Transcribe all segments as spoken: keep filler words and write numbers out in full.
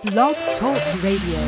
Blog Talk Radio.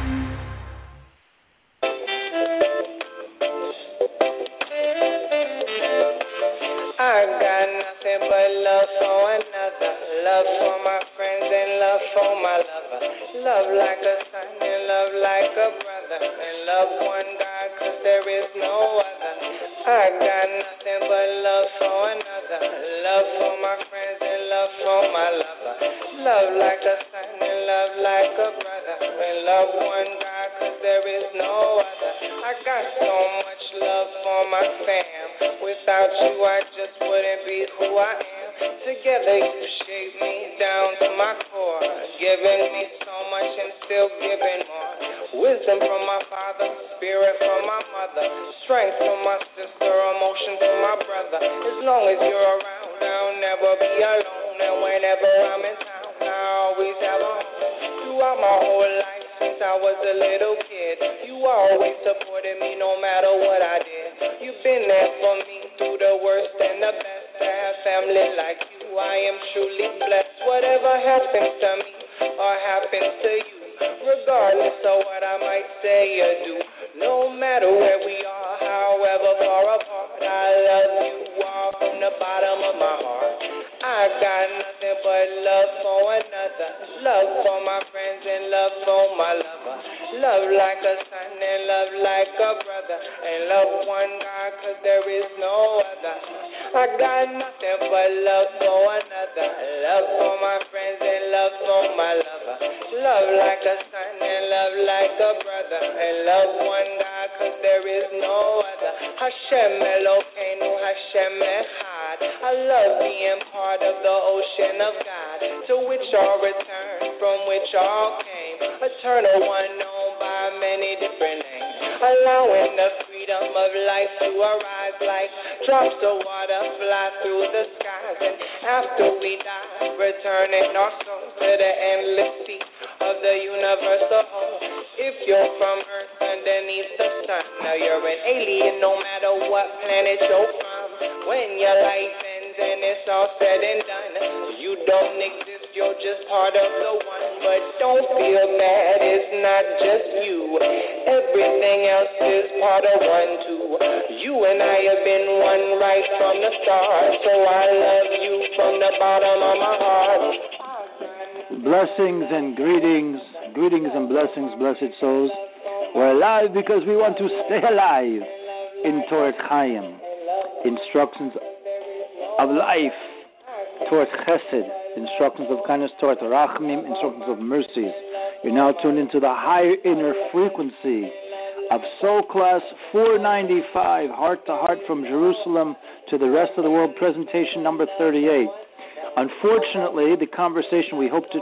I got nothing but love for another. Love for my friends and love for my lover. Love like a son and love like a brother. And love one God cause there is no other. I got nothing but love for another. Love for my friends and love for my lover. Love like a son and love like a brother. And love one God cause there is no other. I got so much love for my fam. Without you I just wouldn't be who I am. Together you shape me down to my core, giving me so much and still giving more. Wisdom from my father, spirit from my mother, strength from my sister, emotion from my brother. As long as you're around, I'll never be alone. And whenever I'm in town, I always have a home. Throughout my whole life, since I was a little kid, you always supported me no matter what I did. You've been there for me through the worst and the best. To have family like you, I am truly blessed. Whatever happens to me or happens to you, regardless of what I might say or do, no matter where we are, however far apart, I love you all from the bottom of my heart. I got nothing but love for another, love for my friends and love for my lover. Love like a son and love like a brother, and love one God cause there is no other. I got nothing but love for another, love for my friends and love for my lover. Love like a son and love like a brother, and love one God cause there is no other. Hashem Elokeinu, Hashem Echad. I love being part of the ocean of God, to which all return, from which all came. Eternal one known by many different names, allowing the freedom of life to arise like drops of water fly through the skies. And after we die, returning our souls to the endless sea of the universal whole. If you're from Earth underneath the sun, now you're an alien no matter what planet you're from. When your life ends and it's all said and done, you don't exist, you're just part of the one. But don't feel bad, it's not just you. Everything else is part of one too. You and I have been one right from the start, so I love you from the bottom of my heart. Blessings and greetings, greetings and blessings, blessed souls. We're alive because we want to stay alive in Torah Chaim, instructions of life, Torah Chesed, instructions of kindness, Torah Rachmim, instructions of mercies. You're now tuned into the higher inner frequency of Soul Class four ninety-five, Heart to Heart from Jerusalem to the rest of the world, presentation number thirty-eight. Unfortunately, the conversation we hope to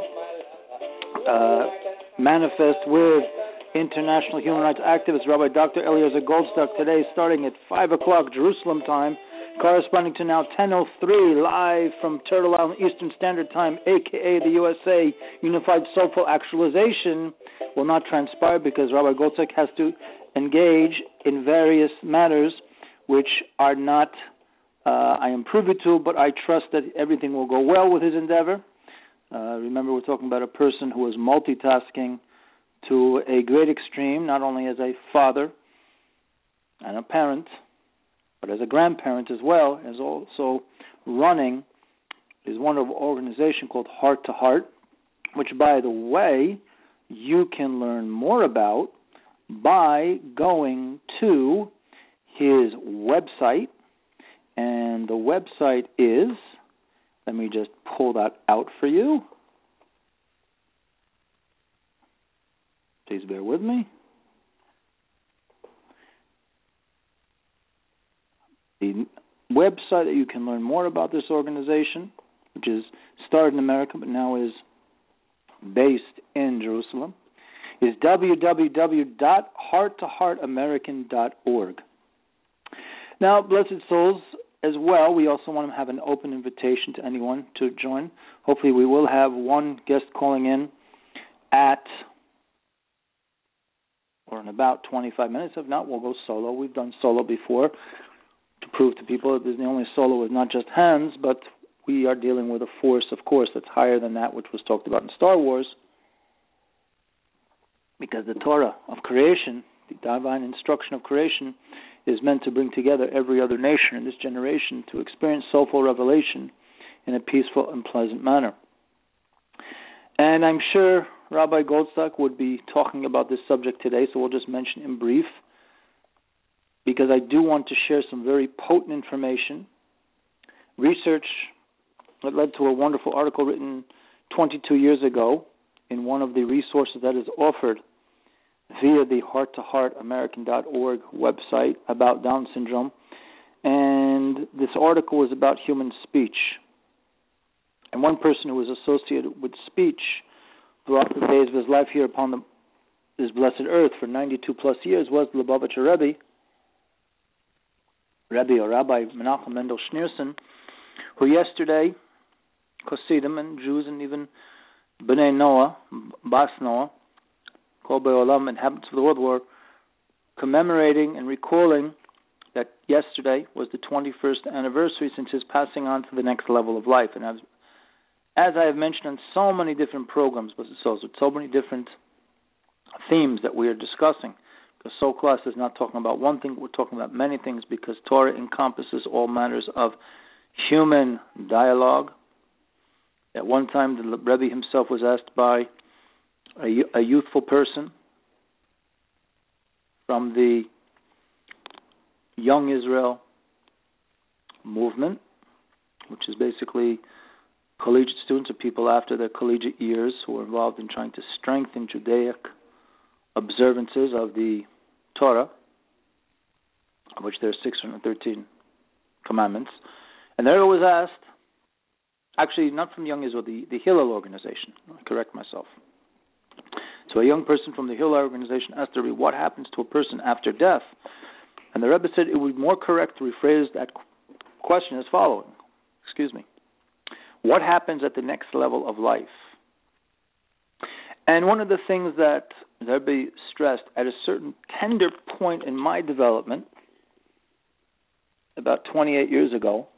uh, manifest with international human rights activist Rabbi Doctor Eliezer Goldstock today, starting at five o'clock Jerusalem time, corresponding to now ten oh three, live from Turtle Island Eastern Standard Time, a k a the U S A Unified Soulful Actualization, will not transpire because Rabbi Goldstock has to engage in various matters which are not, uh, I am privy to, but I trust that everything will go well with his endeavor. Uh, remember, we're talking about a person who is multitasking to a great extreme, not only as a father and a parent, but as a grandparent as well, as also running his wonderful organization called Heart to Heart, which, by the way, you can learn more about by going to his website. And the website is, let me just pull that out for you. Please bear with me. The website that you can learn more about this organization, which is started in America but now is based in Jerusalem, is w w w dot heart to heart american dot org. Now, blessed souls, as well, we also want to have an open invitation to anyone to join. Hopefully we will have one guest calling in at or in about twenty-five minutes. If not, we'll go solo. We've done solo before to prove to people that the only solo is not just hands, but we are dealing with a force, of course, that's higher than that which was talked about in Star Wars. because the Torah of creation, the divine instruction of creation, is meant to bring together every other nation in this generation to experience soulful revelation in a peaceful and pleasant manner. And I'm sure Rabbi Goldstock would be talking about this subject today, so we'll just mention in brief, because I do want to share some very potent information, research that led to a wonderful article written twenty-two years ago in one of the resources that is offered via the heart to heart american dot org website about Down syndrome. And this article was about human speech. And one person who was associated with speech throughout the days of his life here upon the, this blessed earth for ninety-two plus years was the Lubavitcher Rebbe, Rebbe or Rabbi Menachem Mendel Schneerson, who yesterday, Hasidim and Jews and even Bnei Noah, Bas Noah, Kol Be'olam, inhabitants of the world, were commemorating and recalling that yesterday was the twenty-first anniversary since his passing on to the next level of life. And as, as I have mentioned on so many different programs, with so many different themes that we are discussing, because Soul Class is not talking about one thing, we're talking about many things, because Torah encompasses all matters of human dialogue. At one time, the Rebbe himself was asked by a, a youthful person from the Young Israel movement, which is basically collegiate students or people after their collegiate years who are involved in trying to strengthen Judaic observances of the Torah, of which there are six hundred thirteen commandments. And there was asked, actually not from Young Israel, the, the Hillel organization, I correct myself. So a young person from the Hillel organization asked the Rebbe, what happens to a person after death? And the Rebbe said it would be more correct to rephrase that question as following. Excuse me. What happens at the next level of life? And one of the things that the Rebbe stressed at a certain tender point in my development, about twenty-eight years ago,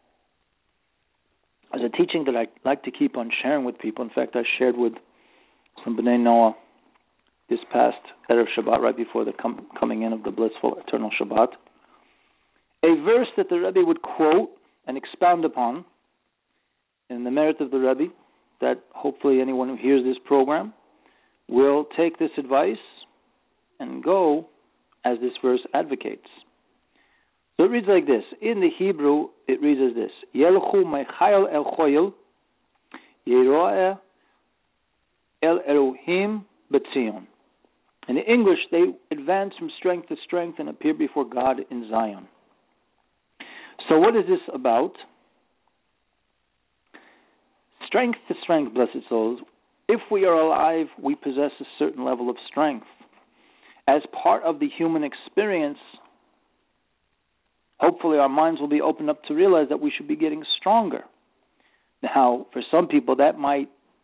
is a teaching that I like to keep on sharing with people. In fact, I shared with some B'nai Noah this past Erev Shabbat, right before the com- coming in of the blissful eternal Shabbat, a verse that the Rebbe would quote and expound upon in the merit of the Rebbe, that hopefully anyone who hears this program will take this advice and go as this verse advocates. So it reads like this. In the Hebrew, it reads as this: Yelchu mechayil el choyil, yeroeh el Elohim b'tzion. In the English, they advance from strength to strength and appear before God in Zion. So what is this about? Strength to strength, blessed souls. If we are alive, we possess a certain level of strength. As part of the human experience, hopefully our minds will be opened up to realize that we should be getting stronger. Now, for some people, that might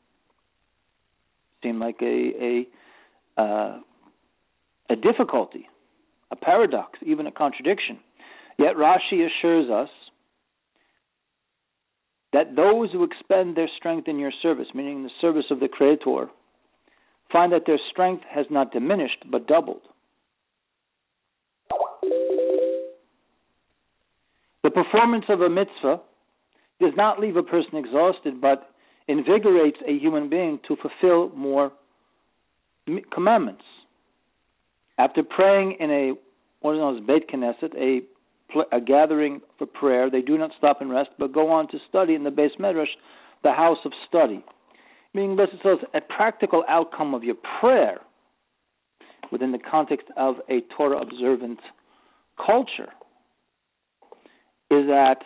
seem like a a, uh, a difficulty, a paradox, even a contradiction. Yet Rashi assures us that those who expend their strength in your service, meaning the service of the Creator, find that their strength has not diminished but doubled. The performance of a mitzvah does not leave a person exhausted, but invigorates a human being to fulfill more commandments. After praying in a what is known as Beit Knesset, a a gathering for prayer, they do not stop and rest, but go on to study in the Beis Medrash, the house of study. Meaning, this is a practical outcome of your prayer within the context of a Torah-observant culture is that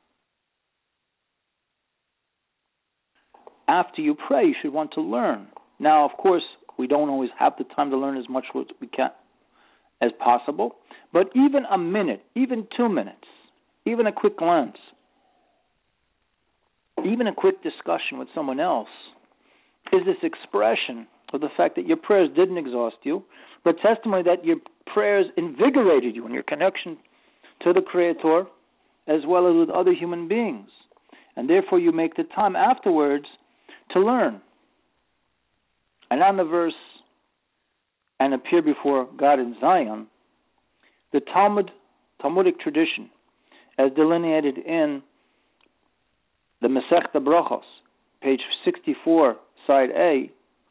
after you pray, you should want to learn. Now, of course, we don't always have the time to learn as much as we can as possible, but even a minute, even two minutes, even a quick glance, even a quick discussion with someone else is this expression of the fact that your prayers didn't exhaust you, but testimony that your prayers invigorated you in your connection to the Creator as well as with other human beings. And therefore you make the time afterwards to learn. And on the verse and appear before God in Zion, the Talmud, Talmudic tradition, as delineated in the Masechta Brachos, page sixty-four, side A,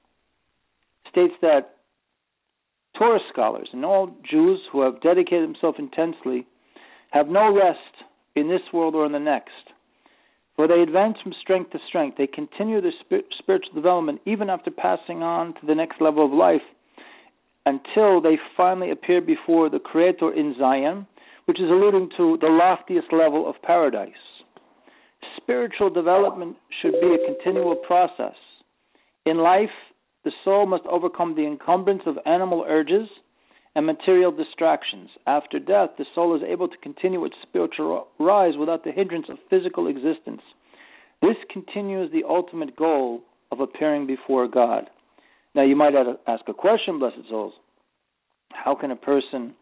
states that Torah scholars and all Jews who have dedicated themselves intensely have no rest in this world or in the next. For they advance from strength to strength. They continue their spir- spiritual development even after passing on to the next level of life until they finally appear before the Creator in Zion, which is alluding to the loftiest level of paradise. Spiritual development should be a continual process. In life, the soul must overcome the encumbrance of animal urges and material distractions. After death, the soul is able to continue its spiritual rise without the hindrance of physical existence. This continues the ultimate goal of appearing before God. Now, you might ask a question, blessed souls. How can a person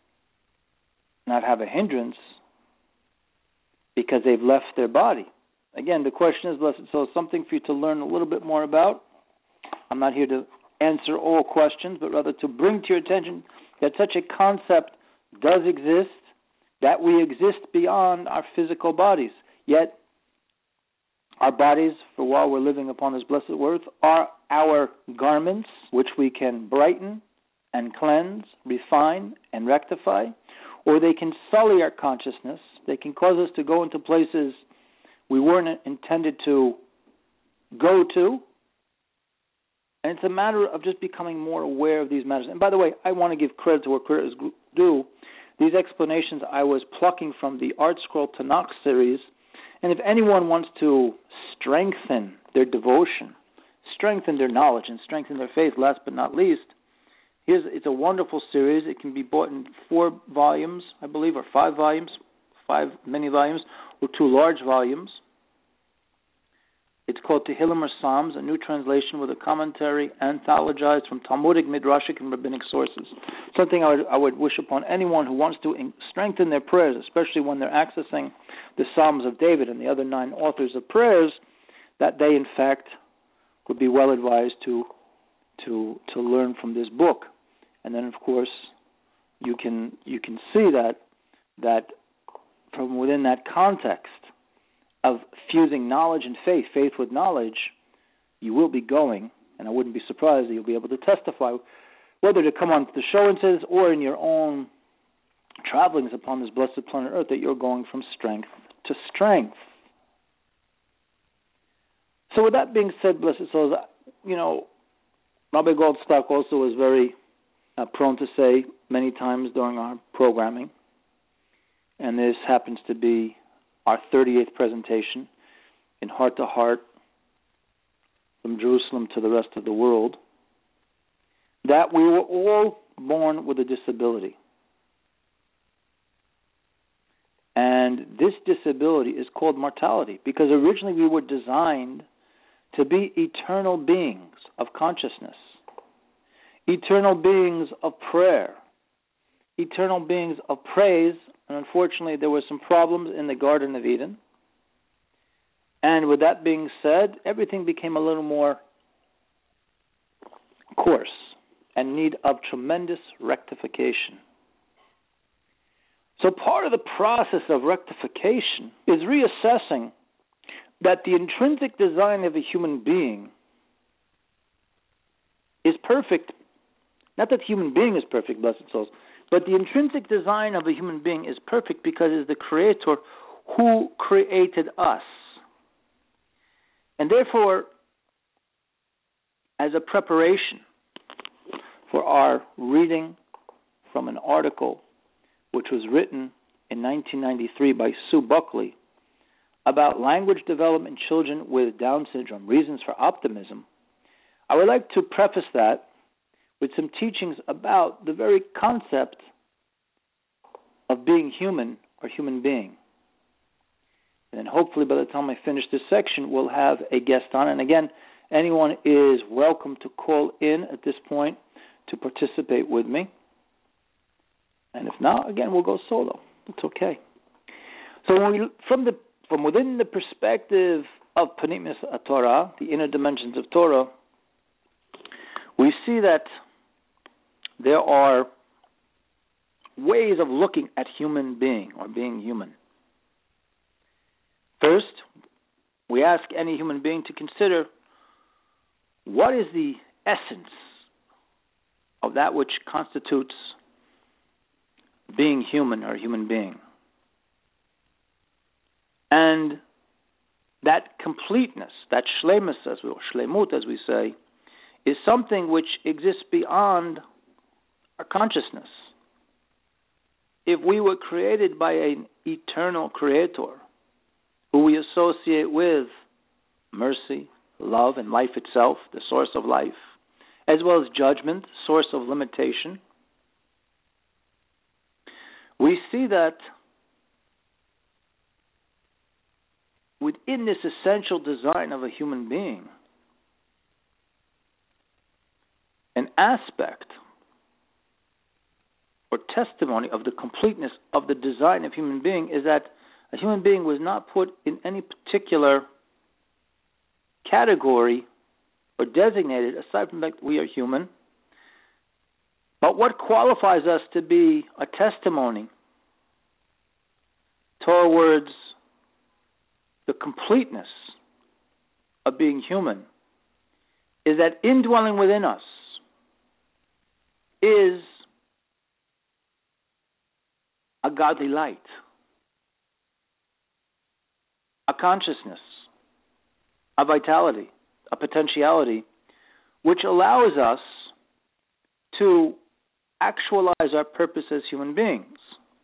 not have a hindrance because they've left their body? Again, the question is, blessed souls, something for you to learn a little bit more about. I'm not here to answer all questions, but rather to bring to your attention that such a concept does exist, that we exist beyond our physical bodies. Yet, our bodies, for while we're living upon this blessed earth, are our garments, which we can brighten and cleanse, refine and rectify, or they can sully our consciousness. They can cause us to go into places we weren't intended to go to. And it's a matter of just becoming more aware of these matters. And by the way, I want to give credit to where credit is due. These explanations I was plucking from the Art Scroll Tanakh series. And if anyone wants to strengthen their devotion, strengthen their knowledge, and strengthen their faith, last but not least, here's, it's a wonderful series. It can be bought in four volumes, I believe, or five volumes, five mini volumes, or two large volumes. It's called Tehillim or Psalms, a new translation with a commentary anthologized from Talmudic, Midrashic, and Rabbinic sources. Something I would, I would wish upon anyone who wants to in, strengthen their prayers, especially when they're accessing the Psalms of David and the other nine authors of prayers, that they, in fact, would be well advised to to to learn from this book. And then, of course, you can you can see that that from within that context of fusing knowledge and faith, faith with knowledge, you will be going, and I wouldn't be surprised that you'll be able to testify, whether to come on the show and says or in your own travelings upon this blessed planet Earth, that you're going from strength to strength. So with that being said, blessed souls, you know, Rabbi Goldstock also was very uh, prone to say many times during our programming, and this happens to be our thirty-eighth presentation in Heart to Heart from Jerusalem to the rest of the world, that we were all born with a disability. And this disability is called mortality because originally we were designed to be eternal beings of consciousness, eternal beings of prayer, eternal beings of praise. And unfortunately, there were some problems in the Garden of Eden. And with that being said, everything became a little more coarse and need of tremendous rectification. So part of the process of rectification is reassessing that the intrinsic design of a human being is perfect. Not that the human being is perfect, blessed souls, but the intrinsic design of a human being is perfect because it is the Creator who created us. And therefore, as a preparation for our reading from an article which was written in nineteen ninety-three by Sue Buckley about language development in children with Down syndrome, reasons for optimism, I would like to preface that with some teachings about the very concept of being human or human being. And then hopefully by the time I finish this section, we'll have a guest on. And again, anyone is welcome to call in at this point to participate with me. And if not, again, we'll go solo. It's okay. So when we, from the from within the perspective of Panimis Torah, the inner dimensions of Torah, we see that there are ways of looking at human being or being human. First, we ask any human being to consider what is the essence of that which constitutes being human or human being. And that completeness, that shlemus, as we, shlemut, as we say, is something which exists beyond our consciousness. If we were created by an eternal creator who we associate with mercy, love, and life itself, the source of life, as well as judgment, source of limitation, we see that within this essential design of a human being, an aspect or testimony of the completeness of the design of human being is that a human being was not put in any particular category or designated, aside from the fact that we are human. But what qualifies us to be a testimony towards the completeness of being human is that indwelling within us is a godly light, a consciousness, a vitality, a potentiality, which allows us to actualize our purpose as human beings.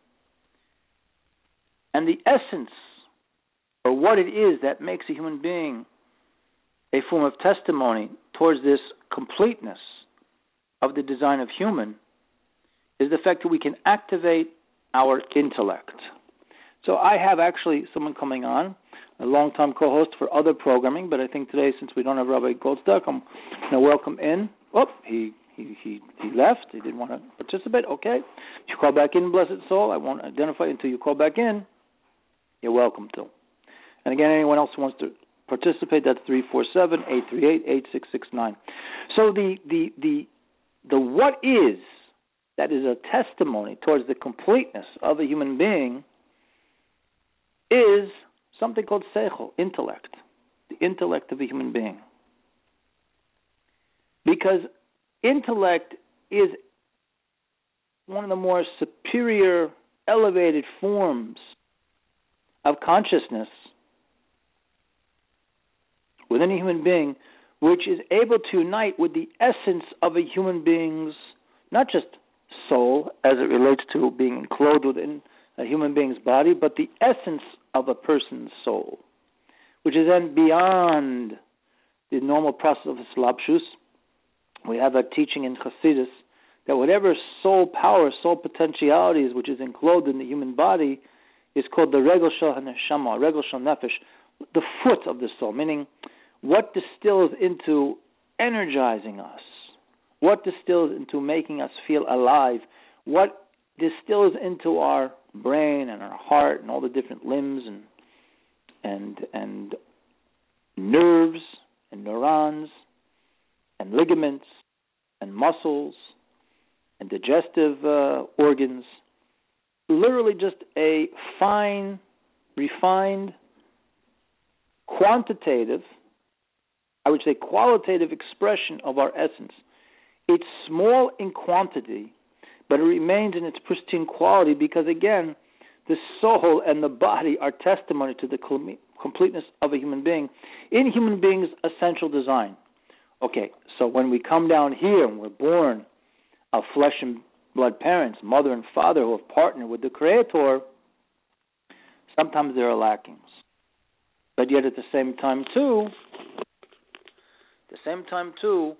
And the essence, or what it is that makes a human being a form of testimony towards this completeness of the design of human, is the fact that we can activate our intellect. So I have actually someone coming on, a long-time co-host for other programming, but I think today, since we don't have Rabbi Goldstock, I'm going to welcome in. Oh, he, he he he left. He didn't want to participate. Okay. You call back in, blessed soul. I won't identify until you call back in. You're welcome to. And again, anyone else who wants to participate, that's three four seven, eight three eight, eight six six nine. So the, the, the, the what is, that is a testimony towards the completeness of a human being, is something called seichel, intellect, the intellect of a human being. Because intellect is one of the more superior, elevated forms of consciousness within a human being, which is able to unite with the essence of a human being's, not just soul, as it relates to being enclosed within a human being's body, but the essence of a person's soul, which is then beyond the normal process of Islapshus. We have a teaching in Chassidus that whatever soul power, soul potentialities, which is enclosed in the human body, is called the regel shel haneshama, regel shel nefesh, the foot of the soul, meaning what distills into energizing us, what distills into making us feel alive, what distills into our brain and our heart and all the different limbs and and and nerves and neurons and ligaments and muscles and digestive uh, organs. Literally just a fine, refined, quantitative, I would say qualitative expression of our essence. It's small in quantity, but it remains in its pristine quality because, again, the soul and the body are testimony to the completeness of a human being in human being's essential design. Okay, so when we come down here and we're born of flesh and blood parents, mother and father who have partnered with the Creator, sometimes there are lackings. But yet at the same time, too, at the same time, too,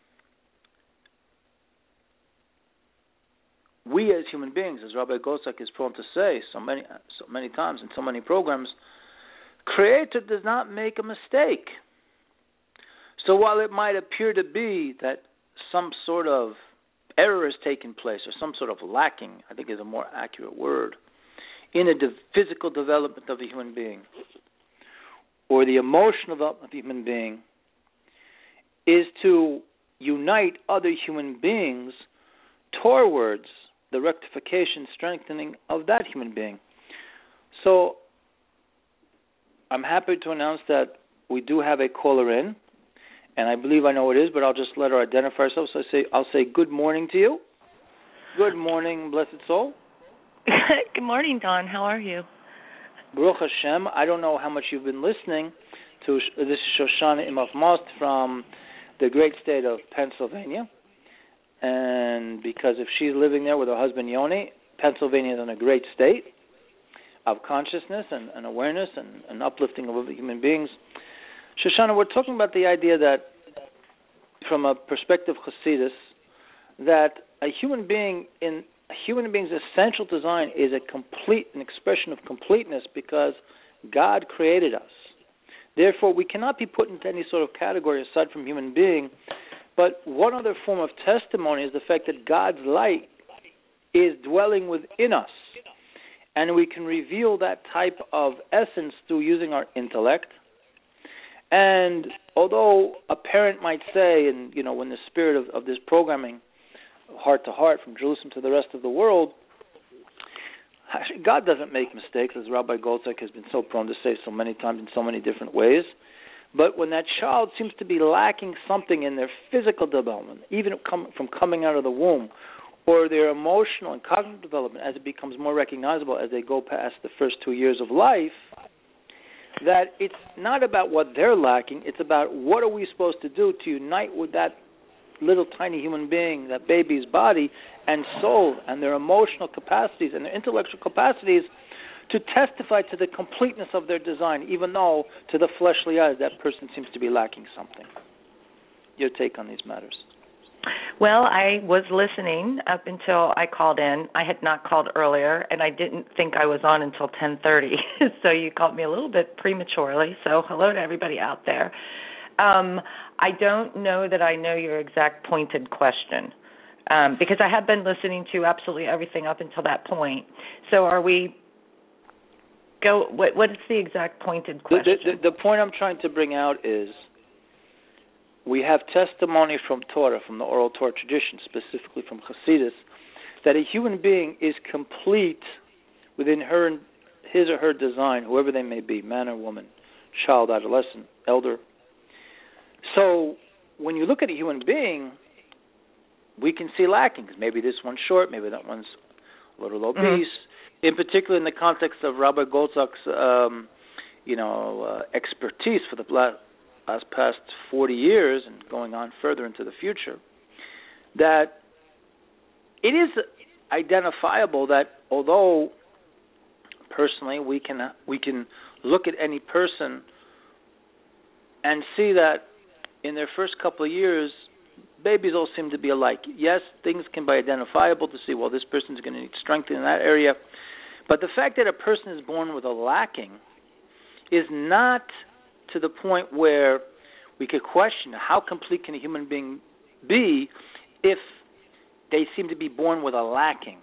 we as human beings, as Rabbi Goldstock is prone to say so many so many times in so many programs, Creator does not make a mistake. So while it might appear to be that some sort of error has taken place or some sort of lacking, I think is a more accurate word, in a de- physical development of a human being or the emotional development of a human being, is to unite other human beings towards the rectification, strengthening of that human being. So I'm happy to announce that we do have a caller in, and I believe I know who it is, but I'll just let her identify herself. So I say, I'll say good morning to you. Good morning, blessed soul. Good morning, Don. How are you? Baruch Hashem. I don't know how much you've been listening to. This is Shoshana Imhoff Most from the great state of Pennsylvania. And because if she's living there with her husband Yoni, Pennsylvania is in a great state of consciousness and, and awareness and, and uplifting of other human beings. Shoshana, we're talking about the idea that from a perspective of Hasidus, that a human being in a human being's essential design is a complete, an expression of completeness because God created us. Therefore, we cannot be put into any sort of category aside from human being. But one other form of testimony is the fact that God's light is dwelling within us. And we can reveal that type of essence through using our intellect. And although a parent might say, and you know, when the spirit of, of this programming, heart to heart, from Jerusalem to the rest of the world, God doesn't make mistakes, as Rabbi Goltzak has been so prone to say so many times in so many different ways. But when that child seems to be lacking something in their physical development, even come, from coming out of the womb, or their emotional and cognitive development, as it becomes more recognizable as they go past the first two years of life, that it's not about what they're lacking, it's about what are we supposed to do to unite with that little tiny human being, that baby's body and soul and their emotional capacities and their intellectual capacities to testify to the completeness of their design, even though to the fleshly eyes that person seems to be lacking something. Your take on these matters? Well, I was listening up until I called in. I had not called earlier, and I didn't think I was on until ten thirty, so you called me a little bit prematurely. So hello to everybody out there. Um, I don't know that I know your exact pointed question, um, because I have been listening to absolutely everything up until that point. So are we go? What, what is the exact pointed question? The, the, the point I'm trying to bring out is we have testimony from Torah, from the oral Torah tradition, specifically from Hasidus, that a human being is complete within her, his or her design, whoever they may be, man or woman, child, adolescent, elder. So when you look at a human being, we can see lackings. Maybe this one's short, maybe that one's a little obese. Mm-hmm. In particular, in the context of Rabbi Goltzak's, um, you know, uh, expertise for the last, last past forty years and going on further into the future, that it is identifiable that although personally we can we can look at any person and see that in their first couple of years, babies all seem to be alike. Yes, things can be identifiable to see, well, this person's going to need strength in that area. But the fact that a person is born with a lacking is not to the point where we could question how complete can a human being be if they seem to be born with a lacking.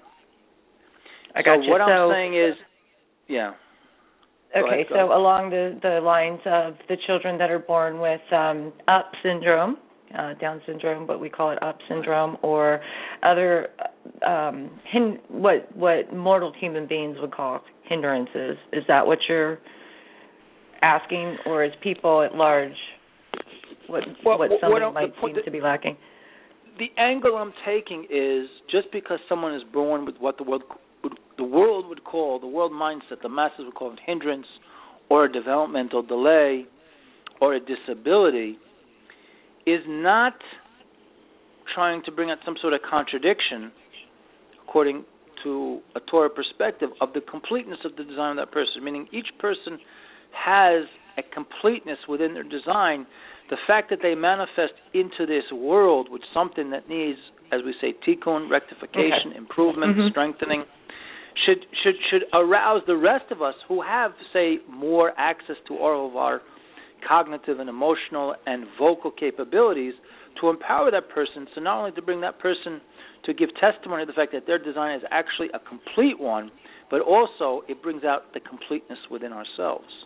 I got so you. what so, I'm saying is, yeah. Okay, ahead, so along the, the lines of the children that are born with um, U P syndrome, uh, Down syndrome, but we call it U P syndrome, or other um, hin- what what mortal human beings would call hindrances. Is that what you're asking, or is people at large what well, what somebody what might seem the, to be lacking? The angle I'm taking is just because someone is born with what the world would, the world would call, the world mindset, the masses would call a hindrance or a developmental delay or a disability, is not trying to bring out some sort of contradiction, according to a Torah perspective, of the completeness of the design of that person, meaning each person has a completeness within their design. The fact that they manifest into this world with something that needs, as we say, tikkun, rectification, okay. improvement, mm-hmm. strengthening, should should should arouse the rest of us who have, say, more access to all of our cognitive and emotional and vocal capabilities to empower that person, so not only to bring that person to give testimony to the fact that their design is actually a complete one, but also it brings out the completeness within ourselves.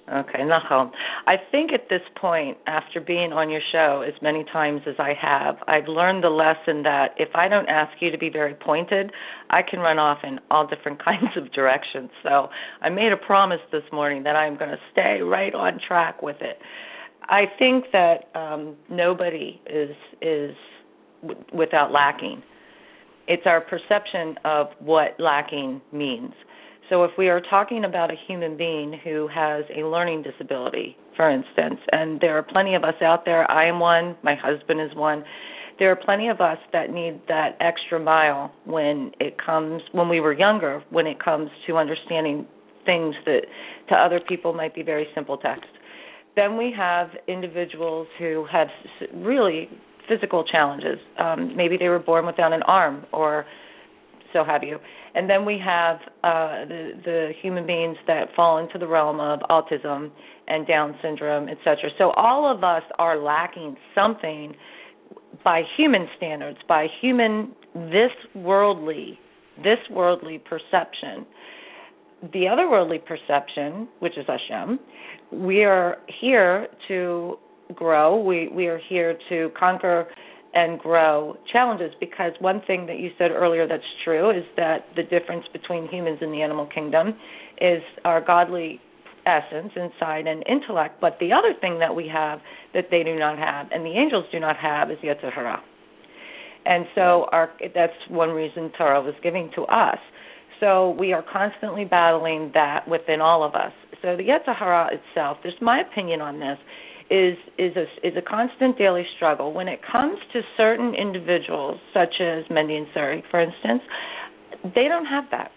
Okay, nachal. I think at this point, after being on your show as many times as I have, I've learned the lesson that if I don't ask you to be very pointed, I can run off in all different kinds of directions. So I made a promise this morning that I'm going to stay right on track with it. I think that um, nobody is is w- without lacking. It's our perception of what lacking means. So if we are talking about a human being who has a learning disability, for instance, and there are plenty of us out there, I am one, my husband is one, there are plenty of us that need that extra mile when it comes, when we were younger, when it comes to understanding things that to other people might be very simple text. Then we have individuals who have really physical challenges. Um, maybe they were born without an arm or so have you. And then we have uh, the, the human beings that fall into the realm of autism and Down syndrome, et cetera. So all of us are lacking something by human standards, by human, this worldly, this worldly perception. The otherworldly perception, which is Hashem, we are here to grow. We, we are here to conquer and grow challenges, because one thing that you said earlier that's true is that the difference between humans and the animal kingdom is our godly essence inside and intellect, but the other thing that we have that they do not have and the angels do not have is Yetzer Hara. And so our, that's one reason Torah was giving to us. So we are constantly battling that within all of us. So the Yetzer Hara itself, there's my opinion on this, is is a, is a constant daily struggle. When it comes to certain individuals, such as Mendy and Suri, for instance, they don't have that.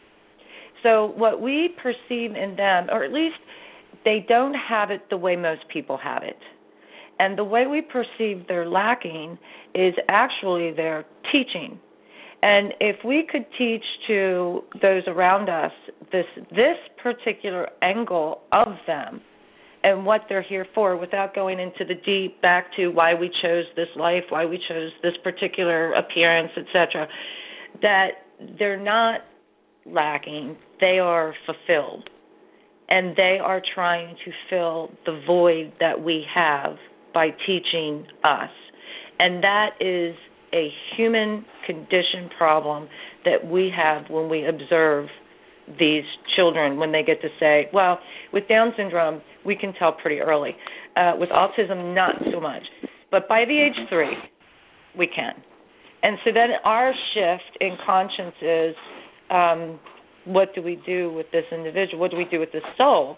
So what we perceive in them, or at least they don't have it the way most people have it. And the way we perceive their lacking is actually their teaching. And if we could teach to those around us this this particular angle of them, and what they're here for, without going into the deep back to why we chose this life, why we chose this particular appearance, et cetera, that they're not lacking, they are fulfilled. And they are trying to fill the void that we have by teaching us. And that is a human condition problem that we have when we observe these children, when they get to say, well, with Down syndrome, we can tell pretty early. Uh, with autism, not so much. But by the age three, we can. And so then our shift in conscience is, um, what do we do with this individual? What do we do with this soul?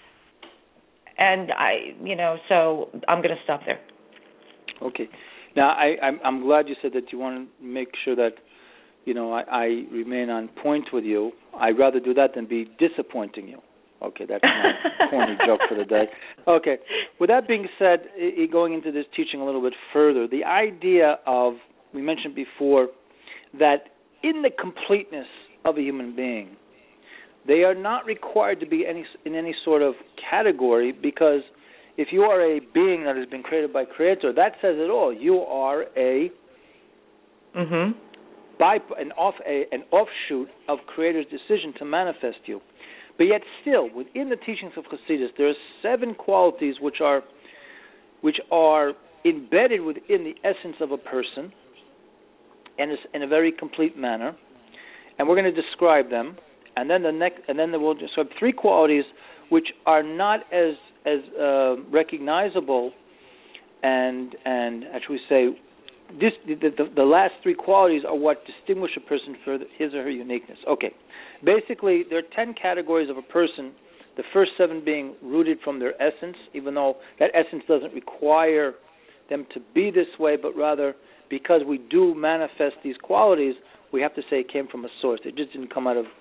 And I, you know, so I'm going to stop there. Okay. Now, I, I'm, I'm glad you said that you want to make sure that, you know, I, I remain on point with you. I'd rather do that than be disappointing you. Okay, that's my corny joke for the day. Okay, with that being said, I, going into this teaching a little bit further, the idea of, we mentioned before, that in the completeness of a human being, they are not required to be any in any sort of category, because if you are a being that has been created by Creator, that says it all. You are a... Mm-hmm. By an off a, an offshoot of Creator's decision to manifest you. But yet still, within the teachings of Hasidus, there are seven qualities which are which are embedded within the essence of a person, and in a very complete manner. And we're going to describe them, and then the next, and then we'll describe three qualities which are not as as uh, recognizable, and and actually say. This, the, the, the last three qualities are what distinguish a person for his or her uniqueness. Okay. Basically, there are ten categories of a person, the first seven being rooted from their essence, even though that essence doesn't require them to be this way, but rather because we do manifest these qualities, we have to say it came from a source. It just didn't come out of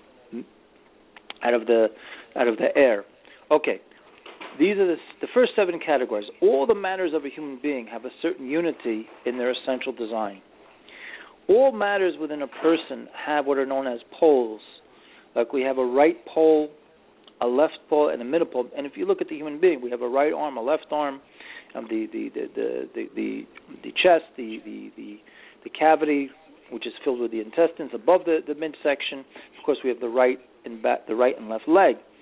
out of the out of the air. Okay. These are the, the first seven categories. All the matters of a human being have a certain unity in their essential design. All matters within a person have what are known as poles. Like we have a right pole, a left pole, and a middle pole. And if you look at the human being, we have a right arm, a left arm, um, the, the, the, the, the, the, the chest, the, the, the, the cavity, which is filled with the intestines above the, the midsection. Of course, we have the right and back, the right and left leg.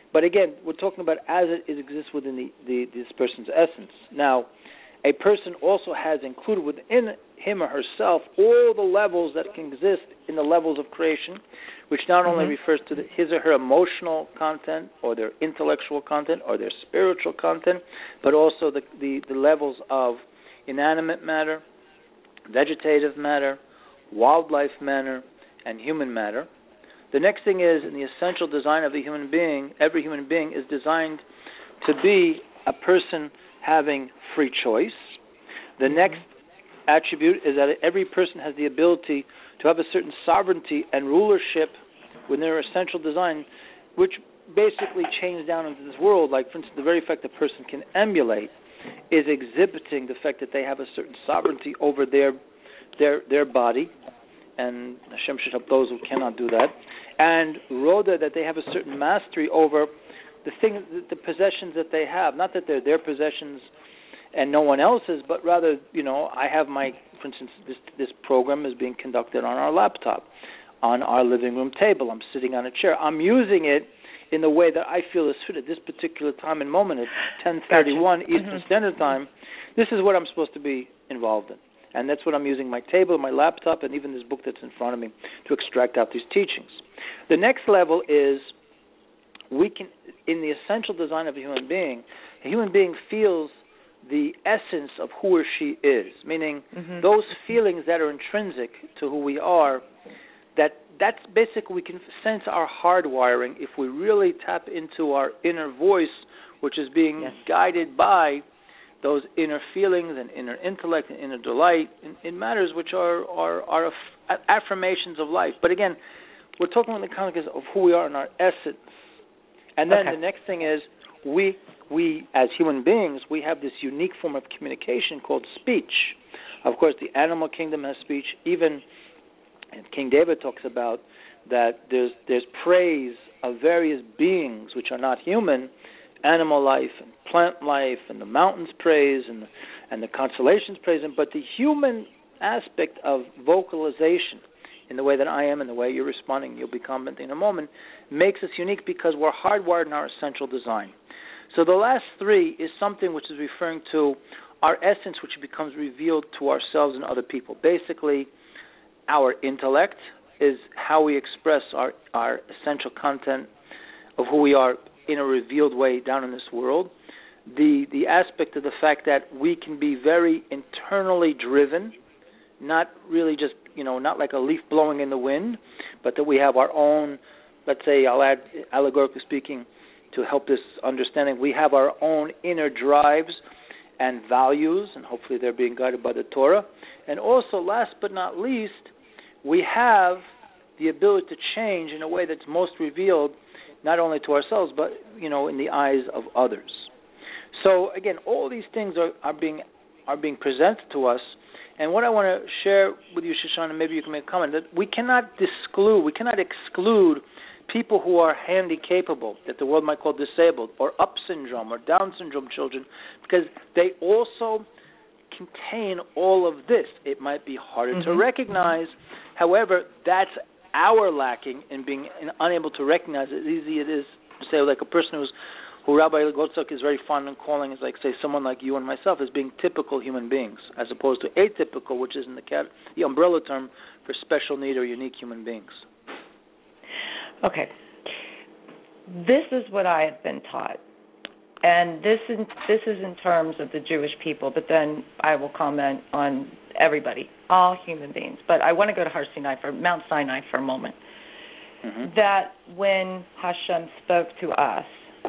But again, we're talking about as it, it exists within the, the this person's essence. Now, a person also has included within him or herself all the levels that can exist in the levels of creation, which not only mm-hmm. refers to the, his or her emotional content or their intellectual content or their spiritual content, but also the, the, the levels of inanimate matter, vegetative matter, wildlife matter, and human matter. The next thing is, in the essential design of a human being, every human being is designed to be a person having free choice. The next attribute is that every person has the ability to have a certain sovereignty and rulership within their essential design, which basically chains down into this world. Like, for instance, the very fact a person can emulate is exhibiting the fact that they have a certain sovereignty over their their their body, and Hashem should help those who cannot do that. And Roda, that they have a certain mastery over the things, the possessions that they have. Not that they're their possessions and no one else's, but rather, you know, I have my, for instance, this this program is being conducted on our laptop, on our living room table. I'm sitting on a chair. I'm using it in the way that I feel is fit at this particular time and moment at ten thirty-one gotcha. Eastern mm-hmm. Standard Time. This is what I'm supposed to be involved in. And that's what I'm using my table, my laptop, and even this book that's in front of me to extract out these teachings. The next level is we can, in the essential design of a human being, a human being feels the essence of who or she is, meaning mm-hmm. those feelings that are intrinsic to who we are, that that's basically, we can sense our hardwiring if we really tap into our inner voice, which is being yes. guided by those inner feelings and inner intellect and inner delight in, in matters which are, are, are aff- affirmations of life. But again, we're talking in the context of who we are in our essence. And then okay. the next thing is we, we as human beings, we have this unique form of communication called speech. Of course, the animal kingdom has speech. Even and King David talks about that there's there's praise of various beings which are not human, animal life and plant life, and the mountains praise and the, and the constellations praise them. But the human aspect of vocalization, in the way that I am and the way you're responding, you'll be commenting in a moment, makes us unique because we're hardwired in our essential design. So the last three is something which is referring to our essence, which becomes revealed to ourselves and other people. Basically, our intellect is how we express our, our essential content of who we are in a revealed way down in this world. The the aspect of the fact that we can be very internally driven, not really just, you know, not like a leaf blowing in the wind, but that we have our own, let's say, I'll add, allegorically speaking, to help this understanding, we have our own inner drives and values, and hopefully they're being guided by the Torah. And also, last but not least, we have the ability to change in a way that's most revealed not only to ourselves, but, you know, in the eyes of others. So, again, all these things are, are being are being presented to us. And what I want to share with you, Shoshana, maybe you can make a comment, that we cannot exclude, we cannot exclude people who are handy-capable, that the world might call disabled, or up syndrome, or Down syndrome children, because they also contain all of this. It might be harder mm-hmm. to recognize. However, that's our lacking in being unable to recognize it. As easy it is to say, like a person who's who Rabbi Gotzak is very fond of calling is like, say, someone like you and myself as being typical human beings, as opposed to atypical, which is in the cat, the umbrella term for special need or unique human beings. Okay. This is what I have been taught. And this is, this is in terms of the Jewish people, but then I will comment on everybody, all human beings. But I want to go to Har Sinai for Mount Sinai for a moment. Mm-hmm. That when Hashem spoke to us,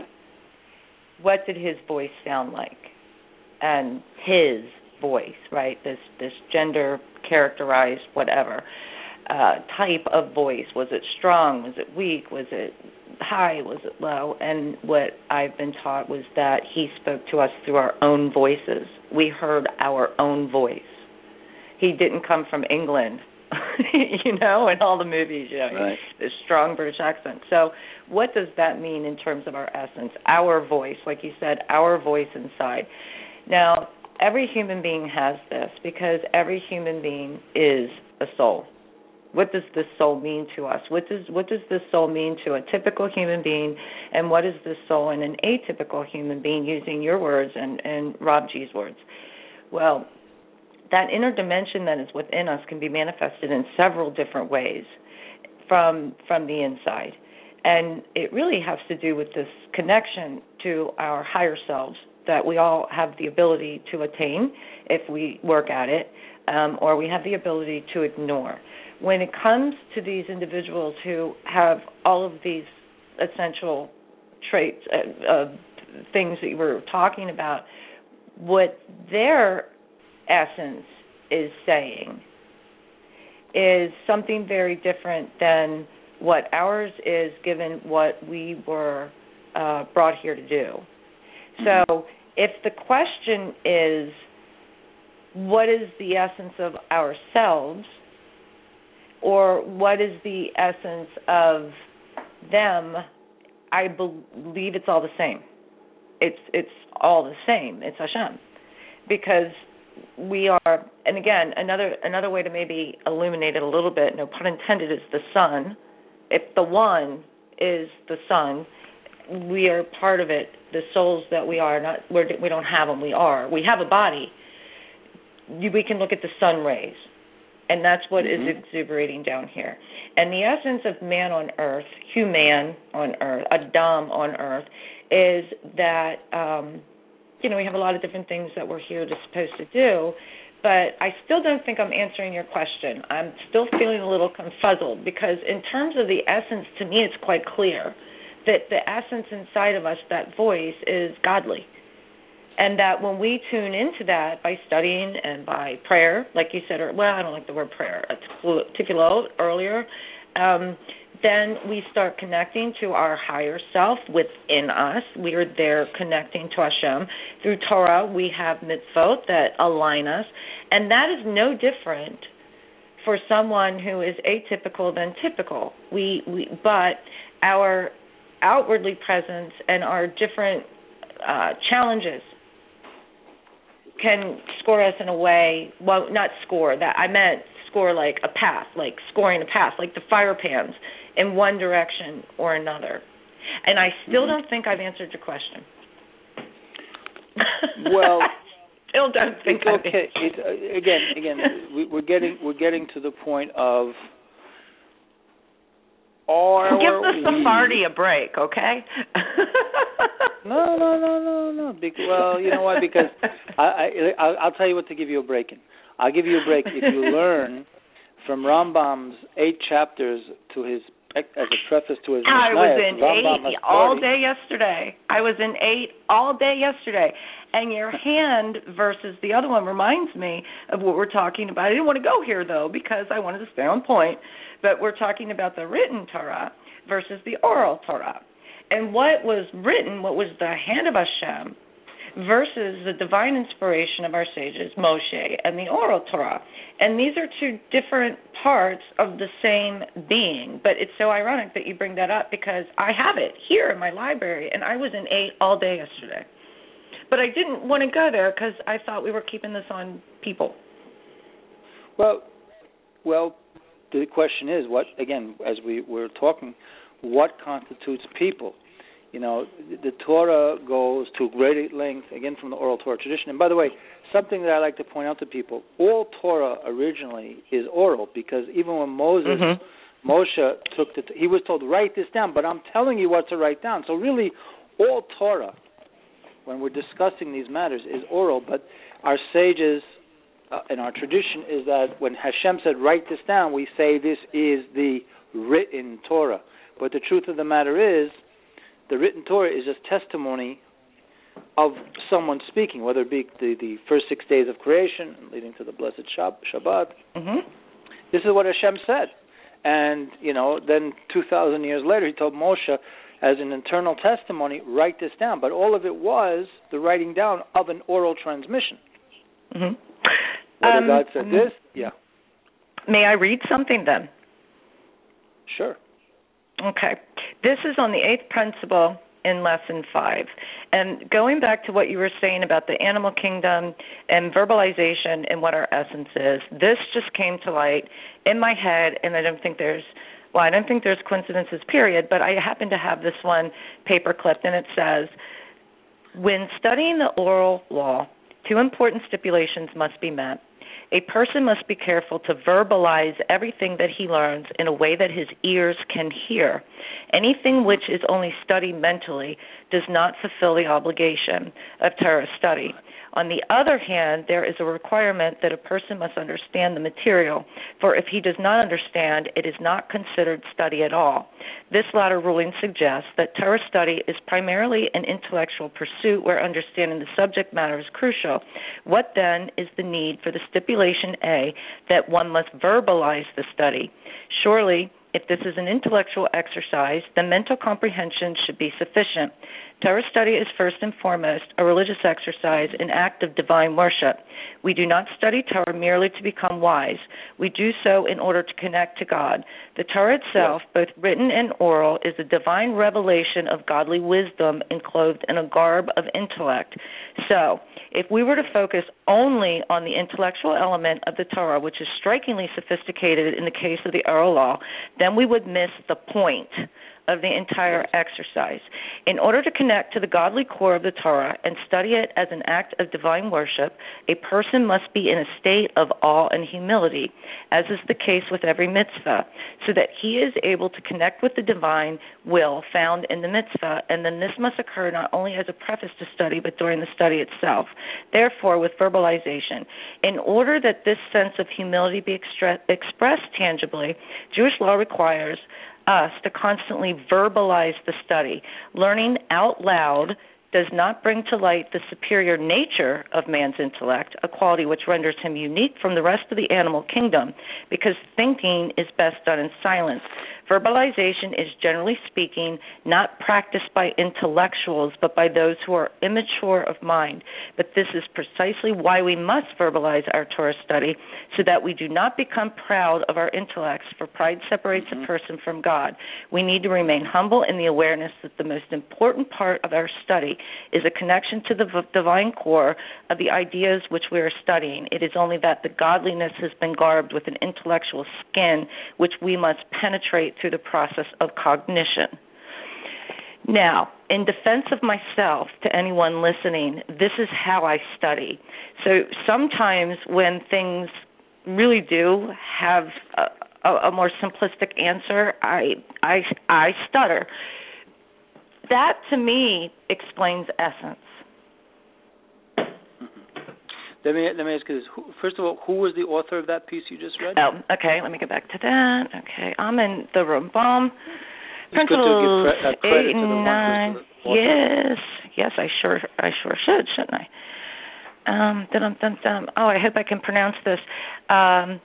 what did his voice sound like? And his voice, right? This this gender characterized whatever uh, type of voice. Was it strong? Was it weak? Was it high? Was it low? And what I've been taught was that he spoke to us through our own voices. We heard our own voice. He didn't come from England, you know, in all the movies, you know, right. This strong British accent. So what does that mean in terms of our essence? Our voice, like you said, our voice inside. Now, every human being has this because every human being is a soul. What does this soul mean to us? What does what does this soul mean to a typical human being, and what is this soul in an atypical human being, using your words and, and Rob G's words? Well, that inner dimension that is within us can be manifested in several different ways from from the inside. And it really has to do with this connection to our higher selves that we all have the ability to attain if we work at it, um, or we have the ability to ignore. When it comes to these individuals who have all of these essential traits, uh, uh, things that you were talking about, what their essence is saying is something very different than what ours is, given what we were uh, brought here to do. So if the question is, what is the essence of ourselves, or what is the essence of them, I believe it's all the same. It's it's all the same. It's Hashem. Because we are, and again, another another way to maybe illuminate it a little bit, no pun intended, is the sun. If the one is the sun, we are part of it. The souls that we are, not we're, we don't have them. We are. We have a body. We can look at the sun rays, and that's what mm-hmm. is exuberating down here. And the essence of man on earth, human on earth, Adam on earth, is that um, you know we have a lot of different things that we're here to supposed to do. But I still don't think I'm answering your question. I'm still feeling a little confuzzled because in terms of the essence, to me it's quite clear that the essence inside of us, that voice, is godly. And that when we tune into that by studying and by prayer, like you said, or, well, I don't like the word prayer, articulate earlier, um, then we start connecting to our higher self within us. We are there connecting to Hashem. Through Torah, we have mitzvot that align us, and that is no different for someone who is atypical than typical. We, we but our outwardly presence and our different uh, challenges can score us in a way, well, not score, that I meant score like a path, like scoring a path, like the fire pans in one direction or another. And I still mm-hmm. don't think I've answered your question. Well, I still don't think it's I've okay. It's, uh, again, again, we, we're getting we're getting to the point of are give the we... Sephardi a break, okay? no, no, no, no, no. Be- well, you know what? Because I, I, I'll tell you what to give you a break in. I'll give you a break if you learn from Rambam's eight chapters to his as a preface to his I Mishnah. was in Rambam eight all day yesterday. I was in eight all day yesterday. And your hand versus the other one reminds me of what we're talking about. I didn't want to go here, though, because I wanted to stay on point. But we're talking about the written Torah versus the oral Torah. And what was written, what was the hand of Hashem, versus the divine inspiration of our sages, Moshe, and the oral Torah. And these are two different parts of the same being. But it's so ironic that you bring that up because I have it here in my library, and I was in eight all day yesterday. But I didn't want to go there because I thought we were keeping this on people. Well, well, the question is, what, again, as we were talking, what constitutes people? You know, the Torah goes to great length, again, from the oral Torah tradition. And by the way, something that I like to point out to people, all Torah originally is oral because even when Moses, mm-hmm. Moshe took the, he was told, write this down, but I'm telling you what to write down. So really, all Torah, when we're discussing these matters, is oral. But our sages uh, and our tradition is that when Hashem said, write this down, we say this is the written Torah. But the truth of the matter is, the written Torah is just testimony of someone speaking, whether it be the, the first six days of creation leading to the blessed Shabbat. Mm-hmm. This is what Hashem said. And, you know, then two thousand years later, he told Moshe, as an internal testimony, write this down. But all of it was the writing down of an oral transmission. Mm-hmm. Whether um, God said this, yeah. May I read something then? Sure. Okay. This is on the eighth principle in Lesson five. And going back to what you were saying about the animal kingdom and verbalization and what our essence is, this just came to light in my head, and I don't think there's, well, I don't think there's coincidences, period, but I happen to have this one paper clipped, and it says, when studying the oral law, two important stipulations must be met. A person must be careful to verbalize everything that he learns in a way that his ears can hear. Anything which is only studied mentally does not fulfill the obligation of Torah study. On the other hand, there is a requirement that a person must understand the material, for if he does not understand, it is not considered study at all. This latter ruling suggests that Torah study is primarily an intellectual pursuit where understanding the subject matter is crucial. What then is the need for the stipulation A that one must verbalize the study? Surely, if this is an intellectual exercise, then mental comprehension should be sufficient. Torah study is first and foremost a religious exercise, an act of divine worship. We do not study Torah merely to become wise. We do so in order to connect to God. The Torah itself, both written and oral, is a divine revelation of godly wisdom enclosed in a garb of intellect. So, if we were to focus only on the intellectual element of the Torah, which is strikingly sophisticated in the case of the oral law, then we would miss the point of the entire exercise. In order to connect to the godly core of the Torah and study it as an act of divine worship, a person must be in a state of awe and humility, as is the case with every mitzvah, so that he is able to connect with the divine will found in the mitzvah, and then this must occur not only as a preface to study, but during the study itself. Therefore, with verbalization, in order that this sense of humility be extre- expressed tangibly, Jewish law requires us to constantly verbalize the study. Learning out loud does not bring to light the superior nature of man's intellect, a quality which renders him unique from the rest of the animal kingdom, because thinking is best done in silence. Verbalization is, generally speaking, not practiced by intellectuals, but by those who are immature of mind. But this is precisely why we must verbalize our Torah study, so that we do not become proud of our intellects, for pride separates mm-hmm. a person from God. We need to remain humble in the awareness that the most important part of our study is a connection to the divine core of the ideas which we are studying. It is only that the godliness has been garbed with an intellectual skin, which we must penetrate through the process of cognition. Now, in defense of myself, to anyone listening, this is how I study. So sometimes when things really do have a, a, a more simplistic answer, I, I, I stutter. That, to me, explains essence. Let me let me ask you this. Who, first of all, who was the author of that piece you just read? Oh, okay. Let me get back to that. Okay, I'm in the Rambam. Principles pre- uh, eight and nine. Yes, yes, I sure, I sure should, shouldn't I? Um, dum dum dum. Oh, I hope I can pronounce this. Um,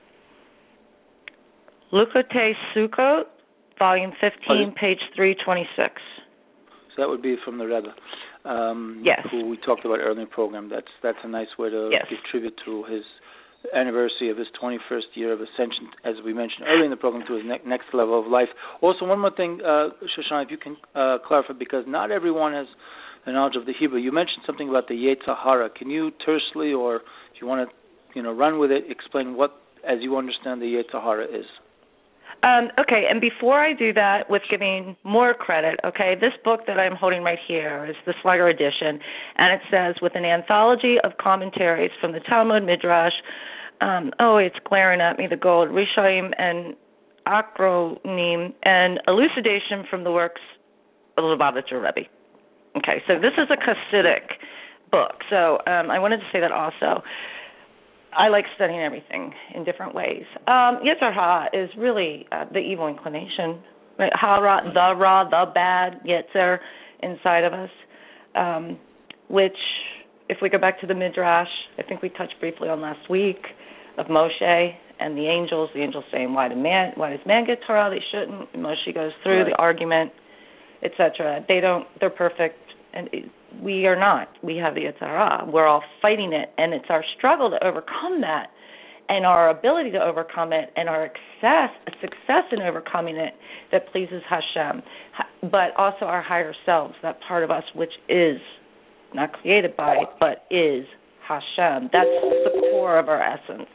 Likutei Sukkot, volume fifteen, page three twenty-six. So that would be from the Rebbe, um, yes. who we talked about earlier in the program. That's that's a nice way to yes. give tribute to his anniversary of his twenty-first year of ascension, as we mentioned earlier in the program, to his ne- next level of life. Also, one more thing, uh, Shoshana, if you can uh, clarify, because not everyone has the knowledge of the Hebrew. You mentioned something about the Yetzer Hara. Can you tersely, or if you want to, you know, run with it, explain what, as you understand, the Yetzer Hara is? Um, okay, and before I do that, with giving more credit, okay, this book that I'm holding right here is the Slugger edition, and it says, with an anthology of commentaries from the Talmud, Midrash, um, oh, it's glaring at me, the gold, Rishonim and Achronim, and elucidation from the works of the Lubavitcher Rebbe. Okay, so this is a Hasidic book, so um, I wanted to say that also. I like studying everything in different ways. Um, Yetzer Hara is really uh, the evil inclination, right? Hara, the ra, the bad Yetzer inside of us, um, which, if we go back to the Midrash, I think we touched briefly on last week, of Moshe and the angels, the angels saying, why, do man, why does man get Torah? They shouldn't. And Moshe goes through right. the argument, et cetera. They don't, they're perfect. And we are not. We have the Yetzer Hara. We're all fighting it, and it's our struggle to overcome that and our ability to overcome it and our success, success in overcoming it that pleases Hashem, but also our higher selves, that part of us which is not created by, but is Hashem. That's the core of our essence.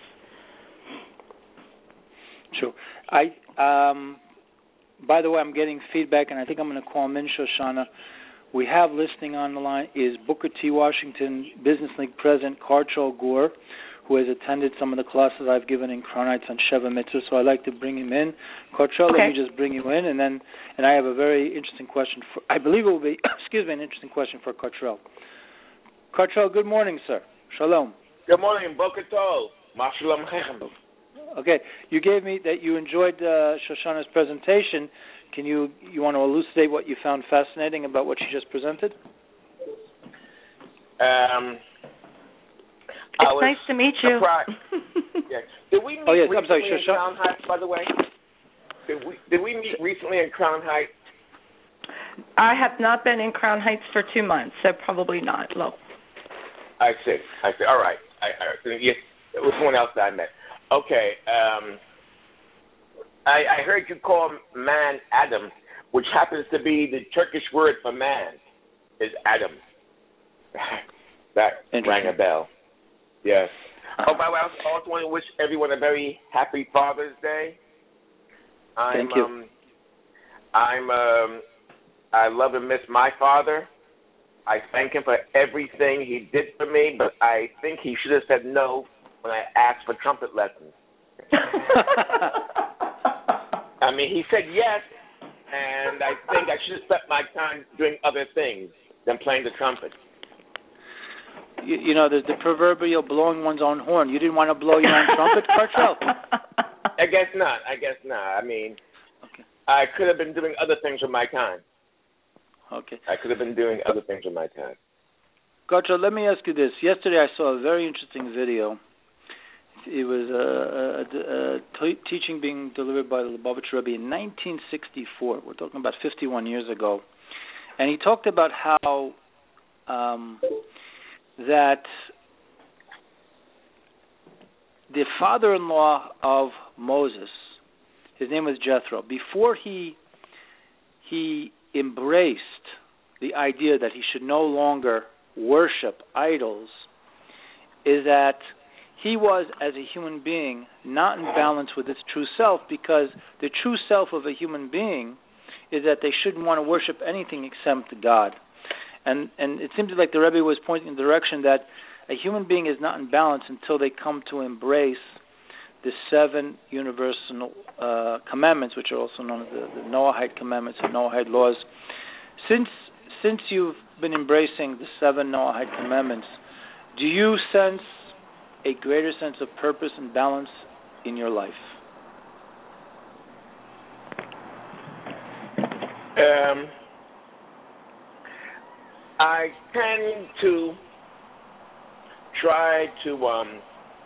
Sure. I, um, by the way, I'm getting feedback, and I think I'm going to call him in, Shoshana. We have listening on the line is Booker T. Washington, Business League President Karchel Gore, who has attended some of the classes I've given in Crown Heights on Sheva Mitzvah, so I'd like to bring him in. Karchel, okay. Let me just bring you in, and then and I have a very interesting question. For, I believe it will be, excuse me, an interesting question for Karchel. Karchel, good morning, sir. Shalom. Good morning, Boker Tov. Ma shalom chechem. Okay, you gave me that you enjoyed uh, Shoshana's presentation. Can you you want to elucidate what you found fascinating about what she just presented? Um, it's nice to meet you. yeah. Did we meet oh, yes, recently I'm sorry, in Shoshana? Crown Heights, by the way? Did we did we meet recently in Crown Heights? I have not been in Crown Heights for two months, so probably not. Low. I see. I see. All right. I, I, yes, it was someone else that I met. Okay. Um, I, I heard you call man Adam, which happens to be the Turkish word for man, is Adam. That rang a bell. Yes. Oh, by the way, I also want to wish everyone a very happy Father's Day. I'm, Thank you. Um, I'm. Um, I love and miss my father. I thank him for everything he did for me, but I think he should have said no when I asked for trumpet lessons. I mean, he said yes, and I think I should have spent my time doing other things than playing the trumpet. You, you know, there's the proverbial blowing one's own horn. You didn't want to blow your own trumpet, Karchel? I guess not. I guess not. I mean, okay. I could have been doing other things with my time. Okay. I could have been doing other things with my time. Karchel, let me ask you this. Yesterday I saw a very interesting video. It was a, a, a t- teaching being delivered by the Lubavitch Rebbe in nineteen sixty-four. We're talking about fifty-one years ago. And he talked about how um, that the father-in-law of Moses, his name was Jethro, before he he embraced the idea that he should no longer worship idols, is that he was, as a human being, not in balance with his true self, because the true self of a human being is that they shouldn't want to worship anything except God. And and it seems like the Rebbe was pointing in the direction that a human being is not in balance until they come to embrace the seven universal uh, commandments, which are also known as the, the Noahide commandments and Noahide laws. Since since you've been embracing the seven Noahide commandments, do you sense a greater sense of purpose and balance in your life? Um, I tend to try to um,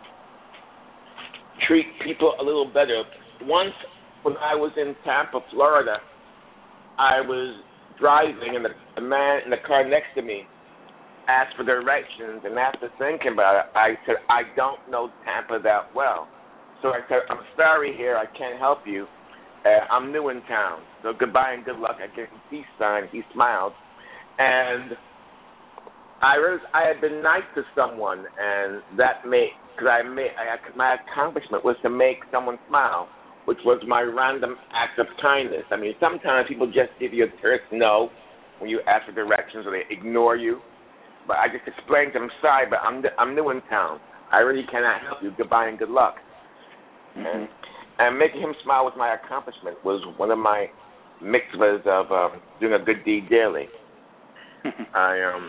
treat people a little better. Once, when I was in Tampa, Florida, I was driving, and the, the man in the car next to me asked for directions, and after thinking about it, I said, I don't know Tampa that well. So I said, I'm sorry here, I can't help you. Uh, I'm new in town, so goodbye and good luck. I gave him a peace sign. He smiled. And I realized I had been nice to someone, and that made, because I made, I, my accomplishment was to make someone smile, which was my random act of kindness. I mean, sometimes people just give you a terse no when you ask for directions, or they ignore you. But I just explained to them, sorry, but I'm I'm new in town. I really cannot help you. Goodbye and good luck. Mm-hmm. And, and making him smile was my accomplishment, was one of my mitzvahs of um, doing a good deed daily. I um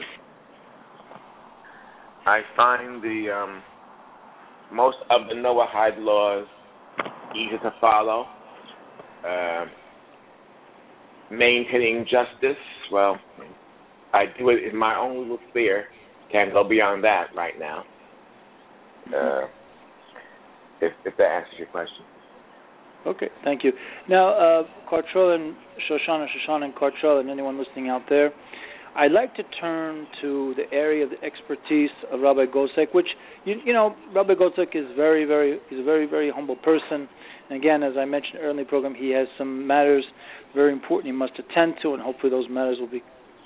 I find the um, most of the Noahide laws easy to follow. Uh, maintaining justice, well, I do it in my own little sphere. Can't go beyond that right now. Uh, if, if that answers your question. Okay, thank you. Now, uh, Karchel and Shoshana, Shoshana and Karchel, and anyone listening out there, I'd like to turn to the area of the expertise of Rabbi Gosek, which, you, you know, Rabbi Gosek is very, very, he's a very, very humble person. And again, as I mentioned earlier in the program, he has some matters very important he must attend to, and hopefully those matters will be,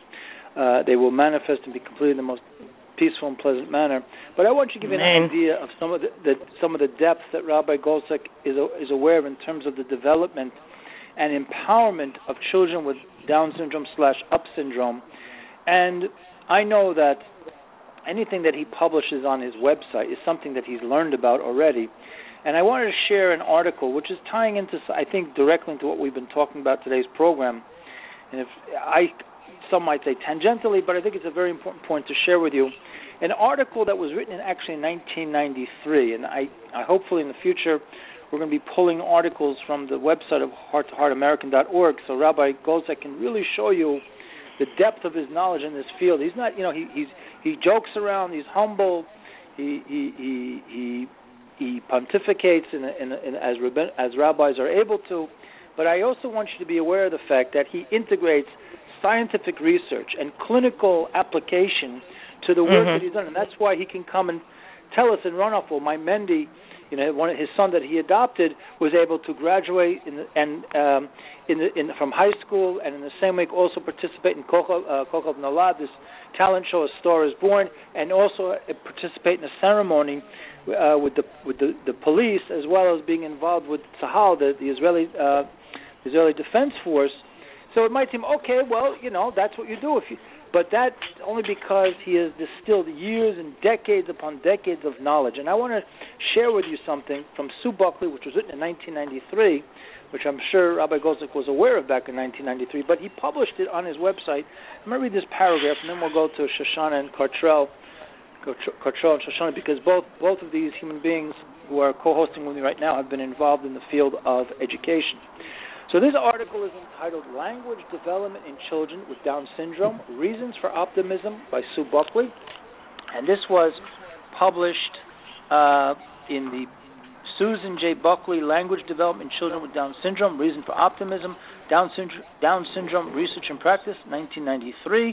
uh, they will manifest and be completed in the most peaceful and pleasant manner. But I want you to give you an idea of some of the, the some of the depth that Rabbi Gosek is is aware of in terms of the development and empowerment of children with Down syndrome slash Up syndrome. And I know that anything that he publishes on his website is something that he's learned about already. And I wanted to share an article which is tying into, I think, directly into what we've been talking about today's program. And if I, some might say tangentially, but I think it's a very important point to share with you. An article that was written in actually in nineteen ninety-three, and I, I hopefully in the future we're going to be pulling articles from the website of heart to heart american dot org, so Rabbi Gosek can really show you the depth of his knowledge in this field. He's not, you know, he he's, he jokes around. He's humble. He he he he, he pontificates in, a, in, a, in a, as as rabbis are able to. But I also want you to be aware of the fact that he integrates scientific research and clinical application to the work mm-hmm. that he's done, and that's why he can come and tell us in Runoff, my Mendy, you know, one of his son that he adopted was able to graduate in the, and um, in, the, in from high school, and in the same way also participate in Kochov uh, Nolad, this talent show, A Star Is Born, and also uh, participate in a ceremony uh, with the with the, the police, as well as being involved with Tzahal, the, the Israeli uh, Israeli Defense Force. So it might seem okay, well, you know, that's what you do if you. But that's only because he has distilled years and decades upon decades of knowledge. And I want to share with you something from Sue Buckley, which was written in nineteen ninety-three, which I'm sure Rabbi Gosek was aware of back in nineteen ninety-three, but he published it on his website. I'm going to read this paragraph, and then we'll go to Shoshana and Cartrell, Cartrell and Shoshana, because both, both of these human beings who are co-hosting with me right now have been involved in the field of education. So this article is entitled Language Development in Children with Down Syndrome, Reasons for Optimism by Sue Buckley. And this was published uh, in the Susan J. Buckley Language Development in Children with Down Syndrome, Reason for Optimism, Down, Syndrome, Down Syndrome Research and Practice, nineteen ninety-three,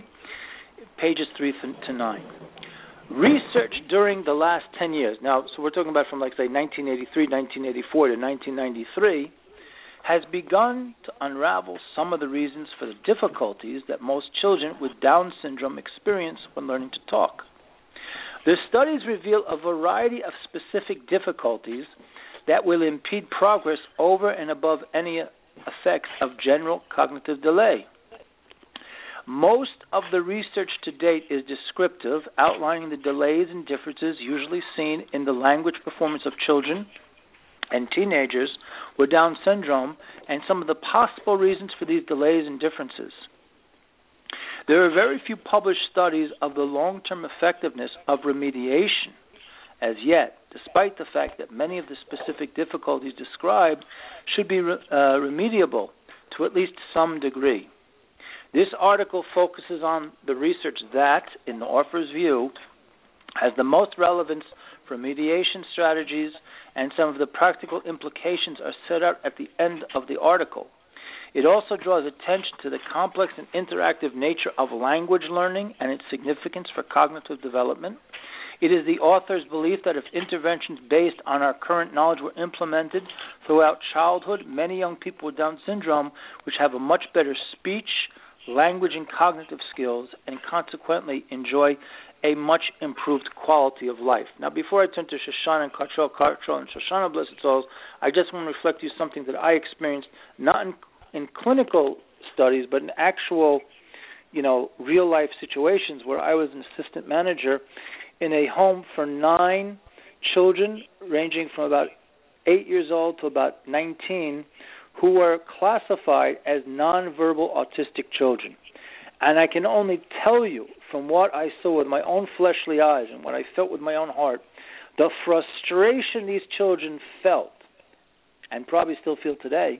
pages three to nine. Research during the last ten years. Now, so we're talking about from, like, say, nineteen eighty-three, nineteen eighty-four to nineteen ninety-three, has begun to unravel some of the reasons for the difficulties that most children with Down syndrome experience when learning to talk. The studies reveal a variety of specific difficulties that will impede progress over and above any effects of general cognitive delay. Most of the research to date is descriptive, outlining the delays and differences usually seen in the language performance of children and teenagers with Down syndrome, and some of the possible reasons for these delays and differences. There are very few published studies of the long-term effectiveness of remediation as yet, despite the fact that many of the specific difficulties described should be re- uh, remediable to at least some degree. This article focuses on the research that, in the author's view, has the most relevance for remediation strategies, and some of the practical implications are set out at the end of the article. It also draws attention to the complex and interactive nature of language learning and its significance for cognitive development. It is the author's belief that if interventions based on our current knowledge were implemented throughout childhood, many young people with Down syndrome, which have a much better speech, language, and cognitive skills, and consequently enjoy a much improved quality of life. Now, before I turn to Shoshana and Cartrell, Cartrell and Shoshana, blessed souls, I just want to reflect to you something that I experienced, not in, in clinical studies, but in actual, you know, real-life situations where I was an assistant manager in a home for nine children ranging from about eight years old to about nineteen who were classified as nonverbal autistic children. And I can only tell you from what I saw with my own fleshly eyes and what I felt with my own heart, the frustration these children felt, and probably still feel today,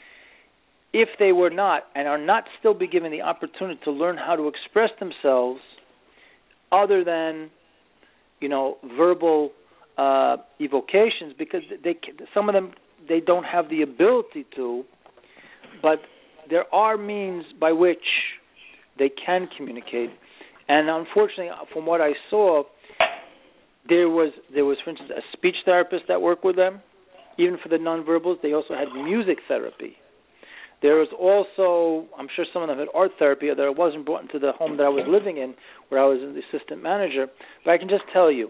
if they were not and are not still be given the opportunity to learn how to express themselves other than, you know, verbal uh, evocations, because they some of them, they don't have the ability to, but there are means by which they can communicate. And unfortunately, from what I saw, there was, there was, for instance, a speech therapist that worked with them. Even for the nonverbals, they also had music therapy. There was also, I'm sure some of them had art therapy, although it wasn't brought into the home that I was living in, where I was the assistant manager. But I can just tell you,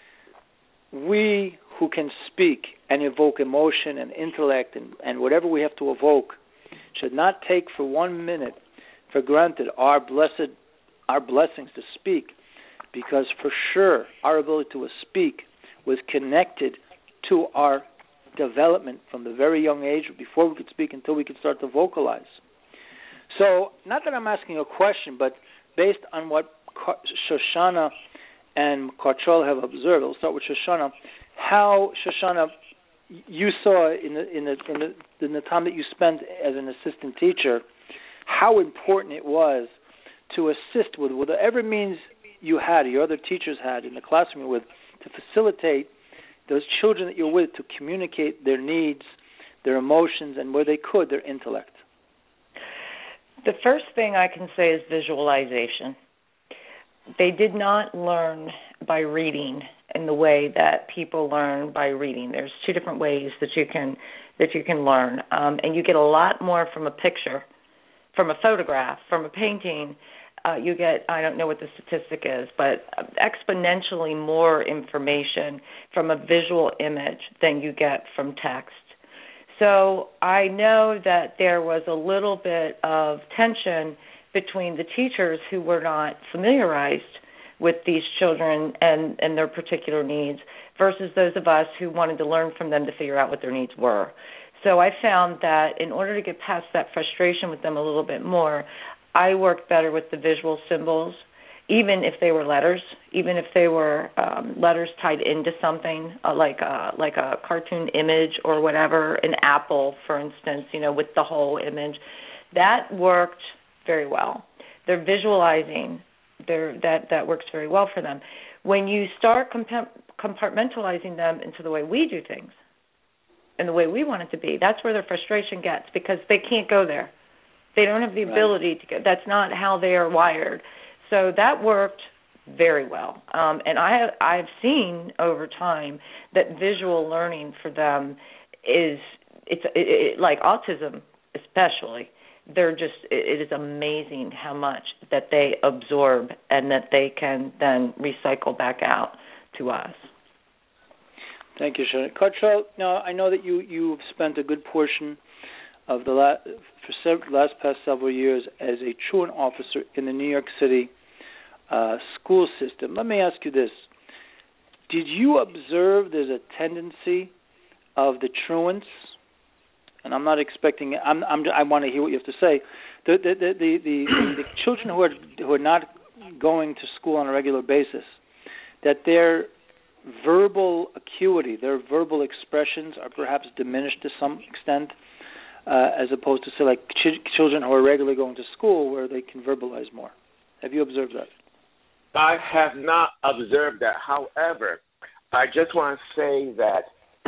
we who can speak and evoke emotion and intellect and, and whatever we have to evoke should not take for one minute for granted our blessed, our blessings to speak, because for sure our ability to speak was connected to our development from the very young age, before we could speak until we could start to vocalize. So, not that I'm asking a question, but based on what Shoshana and Cartrell have observed, I'll start with Shoshana. How, Shoshana, you saw in the in the in the, in the time that you spent as an assistant teacher, how important it was to assist with whatever means you had, your other teachers had in the classroom with, to facilitate those children that you're with to communicate their needs, their emotions, and where they could, their intellect. The first thing I can say is visualization. They did not learn by reading in the way that people learn by reading. There's two different ways that you can that you can learn, um, and you get a lot more from a picture, from a photograph, from a painting. Uh, you get, I don't know what the statistic is, but exponentially more information from a visual image than you get from text. So I know that there was a little bit of tension between the teachers who were not familiarized with these children and, and their particular needs versus those of us who wanted to learn from them to figure out what their needs were. So I found that in order to get past that frustration with them a little bit more, I worked better with the visual symbols, even if they were letters, even if they were um, letters tied into something uh, like a, like a cartoon image or whatever, an apple, for instance, you know, with the whole image. That worked very well. They're visualizing. They're, that, that works very well for them. When you start compartmentalizing them into the way we do things and the way we want it to be, that's where their frustration gets, because they can't go there. They don't have the ability to get. That's not how they are wired. So that worked very well. Um, and I have, I've seen over time that visual learning for them is, it's it, it, like autism especially. They're just, it, it is amazing how much that they absorb and that they can then recycle back out to us. Thank you, Sharon. Cartrell, now I know that you, you've spent a good portion of the last, for several, last past several years as a truant officer in the New York City uh, school system. Let me ask you this. Did you observe there's a tendency of the truants, and I'm not expecting, I'm, I'm, I want to hear what you have to say, the, the, the, the, the, the children who are, who are not going to school on a regular basis, that their verbal acuity, their verbal expressions are perhaps diminished to some extent, Uh, as opposed to, say, like ch- children who are regularly going to school where they can verbalize more. Have you observed that? I have not observed that. However, I just want to say that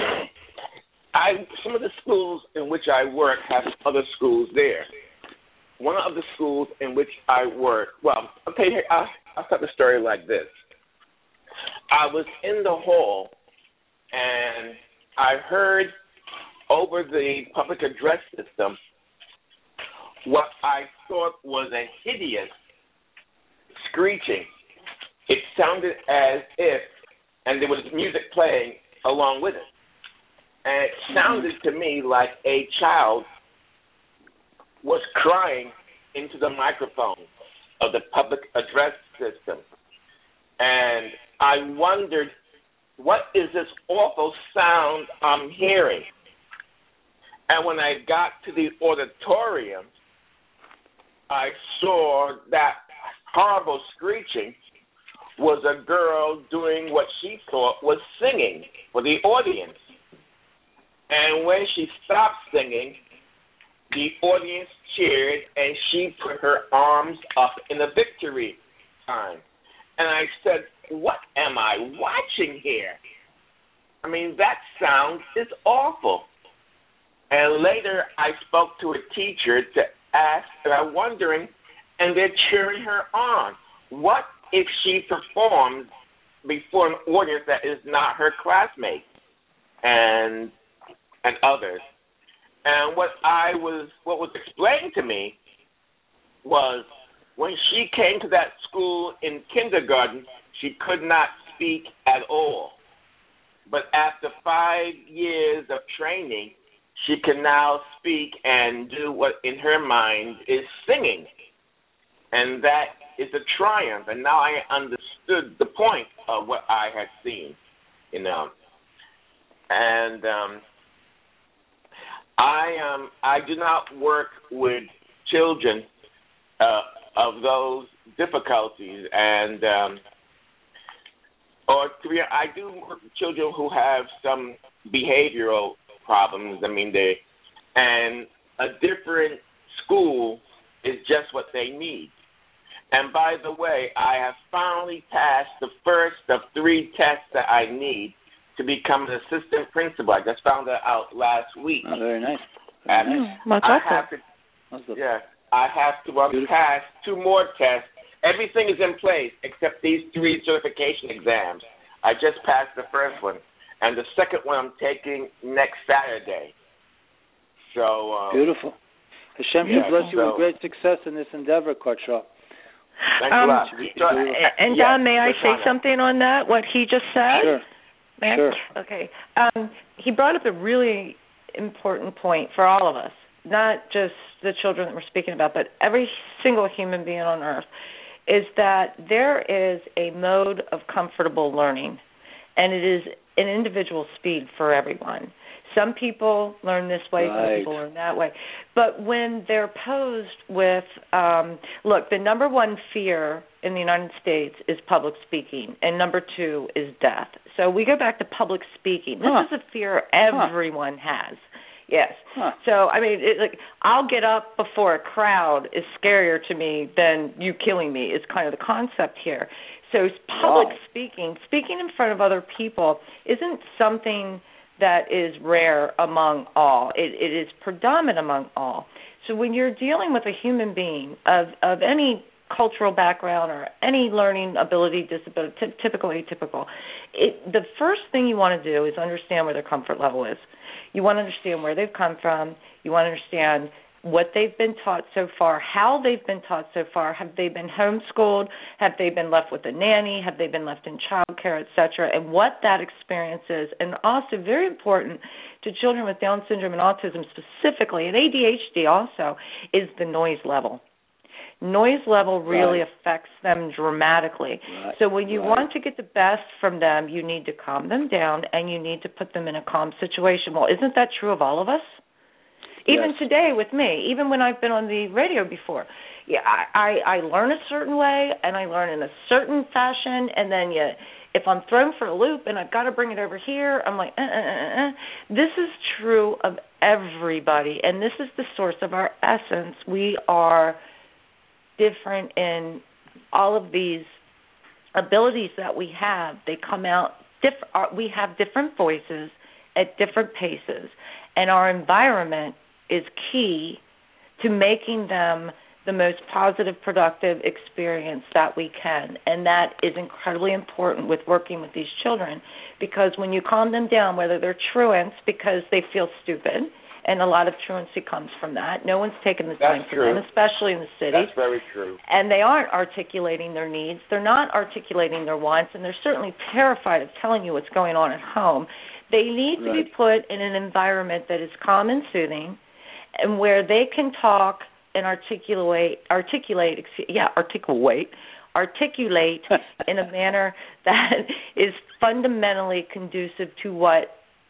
I some of the schools in which I work have other schools there. One of the schools in which I work, well, okay, I'll, I'll tell the story like this. I was in the hall, and I heard over the public address system what I thought was a hideous screeching. It sounded as if, and there was music playing along with it, and it sounded to me like a child was crying into the microphone of the public address system. And I wondered, what is this awful sound I'm hearing? And when I got to the auditorium, I saw that horrible screeching was a girl doing what she thought was singing for the audience. And when she stopped singing, the audience cheered and she put her arms up in a victory sign. And I said, what am I watching here? I mean, that sound is awful. And later I spoke to a teacher to ask, and I'm wondering, and they're cheering her on. What if she performs before an audience that is not her classmates and and others? And what I was, what was explained to me was when she came to that school in kindergarten, she could not speak at all. But after five years of training, she can now speak and do what in her mind is singing. And that is a triumph. And now I understood the point of what I had seen, you know. And um, I um I do not work with children uh, of those difficulties, and um, or to be, I do work with children who have some behavioral problems. I mean, they and a different school is just what they need. And by the way, I have finally passed the first of three tests that I need to become an assistant principal. I just found that out last week. Oh, very nice. Very and nice. Mm, I have to, Awesome. yeah, I have to um, pass two more tests. Everything is in place except these three certification exams. I just passed the first one, and the second one I'm taking next Saturday. So um, beautiful. Hashem yeah, should bless you so, with great success in this endeavor, Kartra. Thanks um, a lot. So, and yeah, Don, may I say Rosanna. something on that? What he just said? Sure. May I? Sure. Okay. Um, he brought up a really important point for all of us, not just the children that we're speaking about, but every single human being on earth, is that there is a mode of comfortable learning, and it is an individual speed for everyone. Some people learn this way, right. some people learn that way. But when they're posed with, um, look, the number one fear in the United States is public speaking, and number two is death. So we go back to public speaking. This huh. is a fear everyone huh. has. Yes. Huh. So, I mean, it, like, I'll get up before a crowd is scarier to me than you killing me is kind of the concept here. So public wow. speaking, speaking in front of other people isn't something that is rare among all. It, it is predominant among all. So when you're dealing with a human being of, of any cultural background or any learning ability, disability, t- typical, atypical, it, the first thing you want to do is understand where their comfort level is. You want to understand where they've come from. You want to understand what they've been taught so far, how they've been taught so far. Have they been homeschooled? Have they been left with a nanny? Have they been left in child care, et cetera, and what that experience is. And also, very important to children with Down syndrome and autism specifically, and A D H D also, is the noise level. Noise level really right. affects them dramatically. Right. So when you right. want to get the best from them, you need to calm them down and you need to put them in a calm situation. Well, isn't that true of all of us? Even yes. today with me, even when I've been on the radio before, yeah, I, I, I learn a certain way and I learn in a certain fashion, and then you, if I'm thrown for a loop and I've got to bring it over here, I'm like, uh, uh, uh, uh. This is true of everybody, and this is the source of our essence. We are different in all of these abilities that we have. They come out, diff- we have different voices at different paces, and our environment is key to making them the most positive, productive experience that we can. And that is incredibly important with working with these children, because when you calm them down, whether they're truants because they feel stupid, and a lot of truancy comes from that. No one's taken the time That's for true. them, especially in the cities. That's very true. And they aren't articulating their needs. They're not articulating their wants, and they're certainly terrified of telling you what's going on at home. They need right. to be put in an environment that is calm and soothing, and where they can talk and articulate, articulate, yeah, articulate, articulate in a manner that is fundamentally conducive to what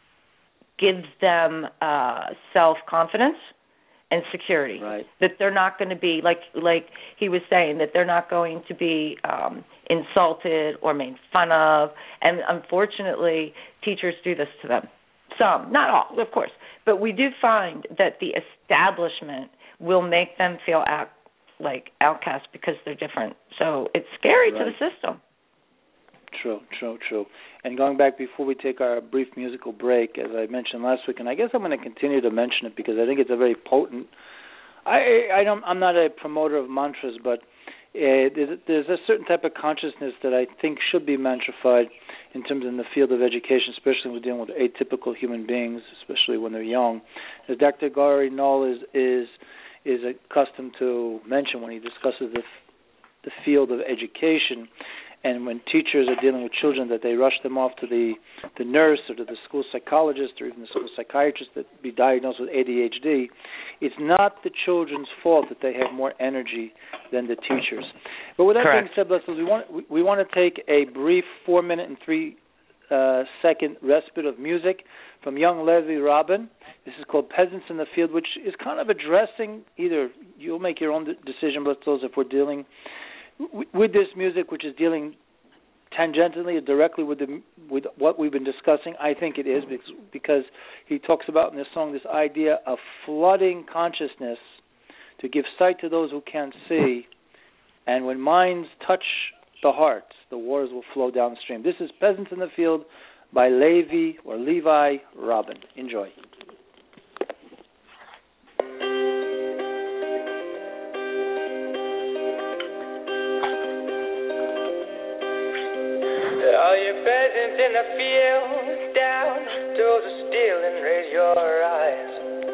gives them uh, self-confidence and security. Right. That they're not going to be, like like he was saying, that they're not going to be um, insulted or made fun of. And unfortunately, teachers do this to them. Some, not all, of course. But we do find that the establishment will make them feel out, like outcasts because they're different. So it's scary right. to the system. True, true, true. And going back before we take our brief musical break, as I mentioned last week, and I guess I'm going to continue to mention it because I think it's a very potent I, I don't, I'm not a promoter of mantras, but uh, there's, there's a certain type of consciousness that I think should be mantrified in terms in the field of education, especially when we're dealing with atypical human beings, especially when they're young. As Doctor Gary Null is is is accustomed to mention when he discusses the the field of education, and when teachers are dealing with children, that they rush them off to the, the nurse or to the school psychologist or even the school psychiatrist that be diagnosed with A D H D. It's not the children's fault that they have more energy than the teachers. But with that Correct. being said, Leslie, we want we, we want to take a brief four minute and three uh, second respite of music from young Levi Robin. This is called Peasants in the Field, which is kind of addressing, either you'll make your own decision, but those if we're dealing with this music, which is dealing tangentially or directly with the with what we've been discussing. I think it is, because, because he talks about in this song this idea of flooding consciousness to give sight to those who can't see, and when minds touch the hearts, the waters will flow downstream. This is Peasants in the Field by Levi or Levi Robin. Enjoy. All you peasants in the field, down toes of steel and raise your eyes.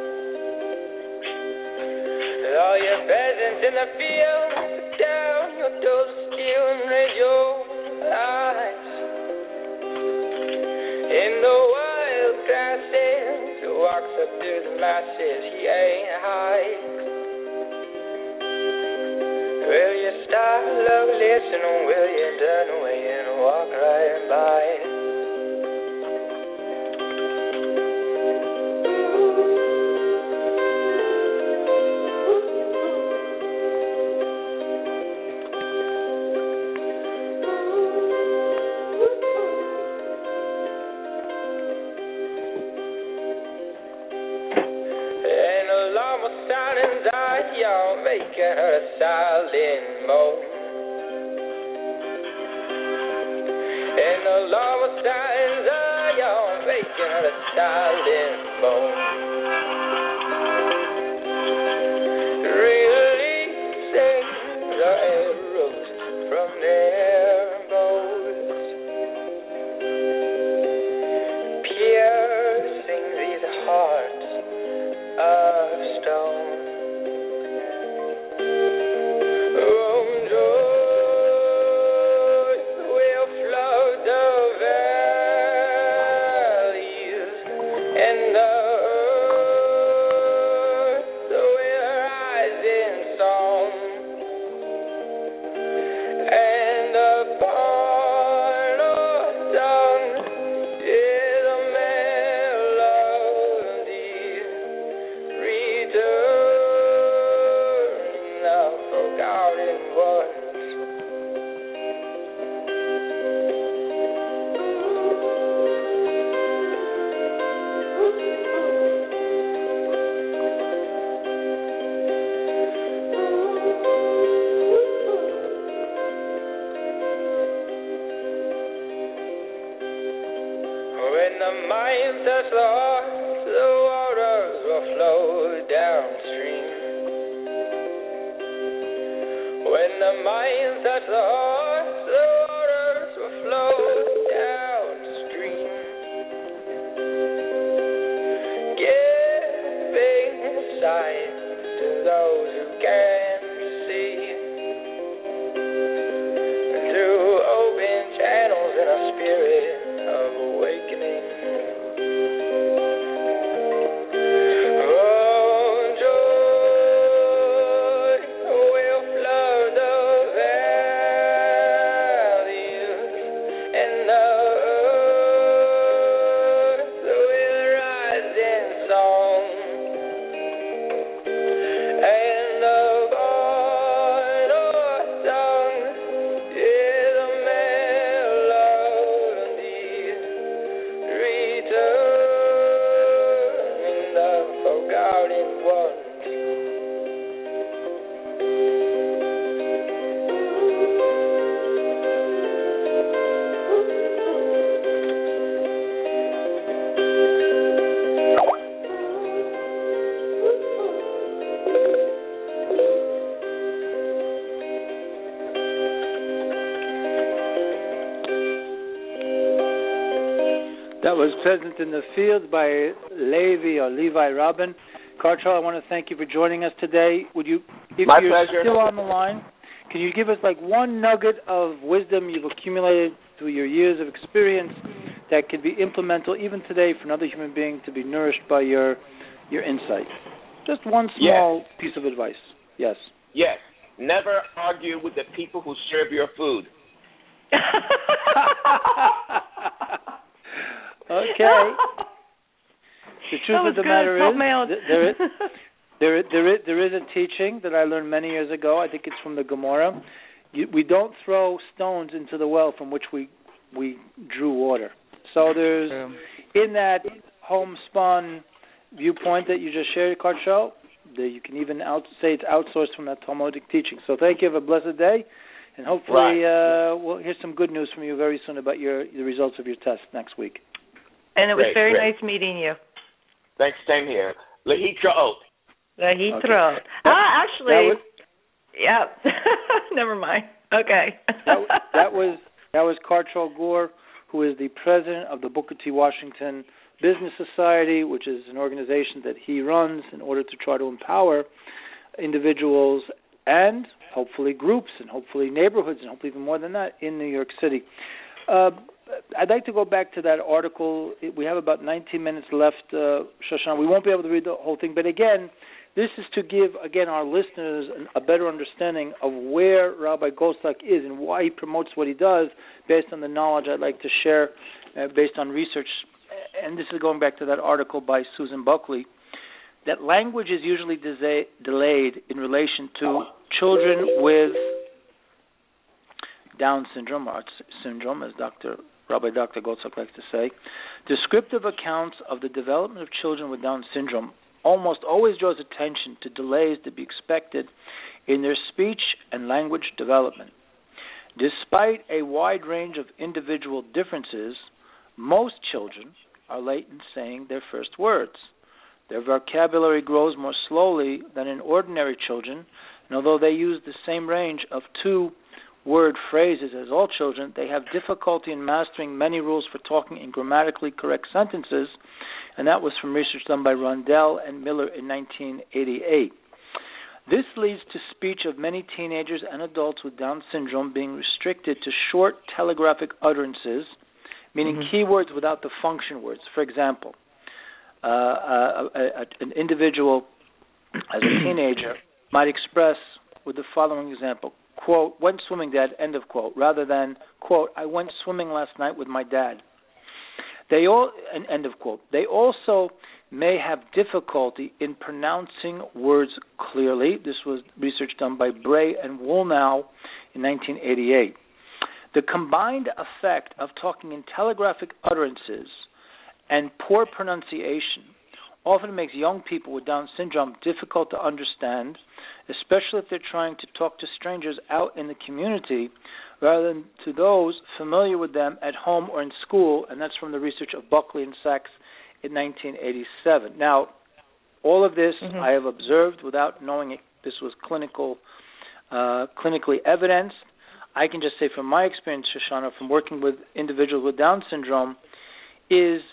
All you peasants in the field, down your toes of steel and raise your eyes. In the wild grasses, who walks up through the masses, he ain't high. Will you stop, look, listen, or will you turn away and walk right by? And the llama sounding out, y'all making her a silent moan. And the llama sounds out, y'all making her a silent moan. Releasing the arrows from their bows, piercing these hearts of stone. Oh, joy will flood the valleys, and the earth will rise in song, and upon our tongue is a melody returning the forgotten ones. When the mind touch the heart, the waters will flow downstream. When the mind touch the heart, the waters will flow downstream. Giving sight to those who can see, through open channels in a spirit of awakening. Oh, joy will flood the valleys, and the earth will rise in song, was present in the field by Levi or Levi Robin. Kartrell, I want to thank you for joining us today. Would you, if My you're pleasure. still on the line, can you give us like one nugget of wisdom you've accumulated through your years of experience that could be implementable even today for another human being to be nourished by your your insight? Just one small Yes. piece of advice. Yes. Yes. Never argue with the people who serve your food. Okay. The truth of the good. matter Help is, me out. th- there is, there, is- there, is, there is a teaching that I learned many years ago. I think it's from the Gemara. You, we don't throw stones into the well from which we we drew water. So there's, Um, in that homespun viewpoint that you just shared, Kartrell, that you can even out, say it's outsourced from that Talmudic teaching. So thank you. Have a blessed day. And hopefully Right. uh, we'll hear some good news from you very soon about your the results of your test next week. and it was Great, very great. nice meeting you. Thanks, same here. Lahitra The heat Okay. throat. That- Ah, actually, that was- yeah. Never mind. Okay. that, that was that was Kartrell Gore, who is the president of the Booker T. Washington Business Society, which is an organization that he runs in order to try to empower individuals and hopefully groups and hopefully neighborhoods and hopefully even more than that in New York City. Uh, I'd like to go back to that article. We have about nineteen minutes left, uh, Shoshana. We won't be able to read the whole thing, but again, this is to give, again, our listeners a better understanding of where Rabbi Goldstock is and why he promotes what he does based on the knowledge I'd like to share uh, based on research. And this is going back to that article by Susan Buckley, that language is usually desa- delayed in relation to children with Down syndrome, or Arts syndrome, as Doctor Rabbi Doctor Goldstock likes to say. Descriptive accounts of the development of children with Down syndrome almost always draws attention to delays to be expected in their speech and language development. Despite a wide range of individual differences, most children are late in saying their first words. Their vocabulary grows more slowly than in ordinary children, and although they use the same range of two-word phrases as all children, they have difficulty in mastering many rules for talking in grammatically correct sentences, and that was from research done by Rundell and Miller in nineteen eighty-eight. This leads to speech of many teenagers and adults with Down syndrome being restricted to short telegraphic utterances, meaning mm-hmm. keywords without the function words. For example, uh, a, a, a, an individual as a teenager might express with the following example, quote, went swimming, Dad, end of quote, rather than, quote, I went swimming last night with my dad. They all, end of quote. They also may have difficulty in pronouncing words clearly. This was research done by Bray and Woolnow in nineteen eighty-eight. The combined effect of talking in telegraphic utterances and poor pronunciation often makes young people with Down syndrome difficult to understand, especially if they're trying to talk to strangers out in the community rather than to those familiar with them at home or in school, and that's from the research of Buckley and Sachs in nineteen eighty-seven. Now, all of this mm-hmm. I have observed without knowing if this was clinical, uh, clinically evidenced. I can just say from my experience, Shoshana, from working with individuals with Down syndrome, is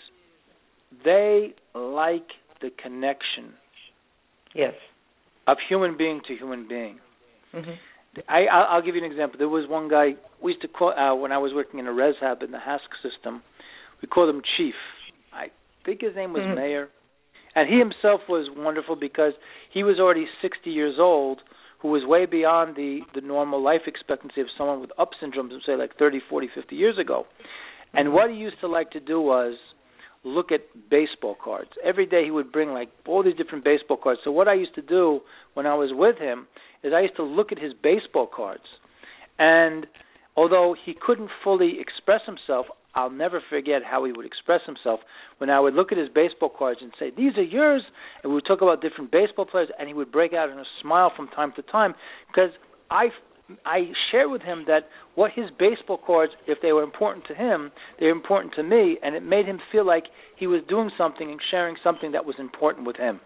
they like the connection yes. of human being to human being. Mm-hmm. I, I'll give you an example. There was one guy, we used to call, uh, when I was working in a reshab in the H A S C system, we called him Chief. I think his name was mm-hmm. Mayor. And he himself was wonderful because he was already sixty years old, who was way beyond the, the normal life expectancy of someone with up syndrome, say like thirty, forty, fifty years ago. And mm-hmm. what he used to like to do was look at baseball cards. Every day he would bring like all these different baseball cards. So what I used to do when I was with him is I used to look at his baseball cards. And although he couldn't fully express himself, I'll never forget how he would express himself when I would look at his baseball cards and say, these are yours, and we would talk about different baseball players, and he would break out in a smile from time to time because I, I shared with him that what his baseball cards, if they were important to him, they were important to me, and it made him feel like he was doing something and sharing something that was important with him.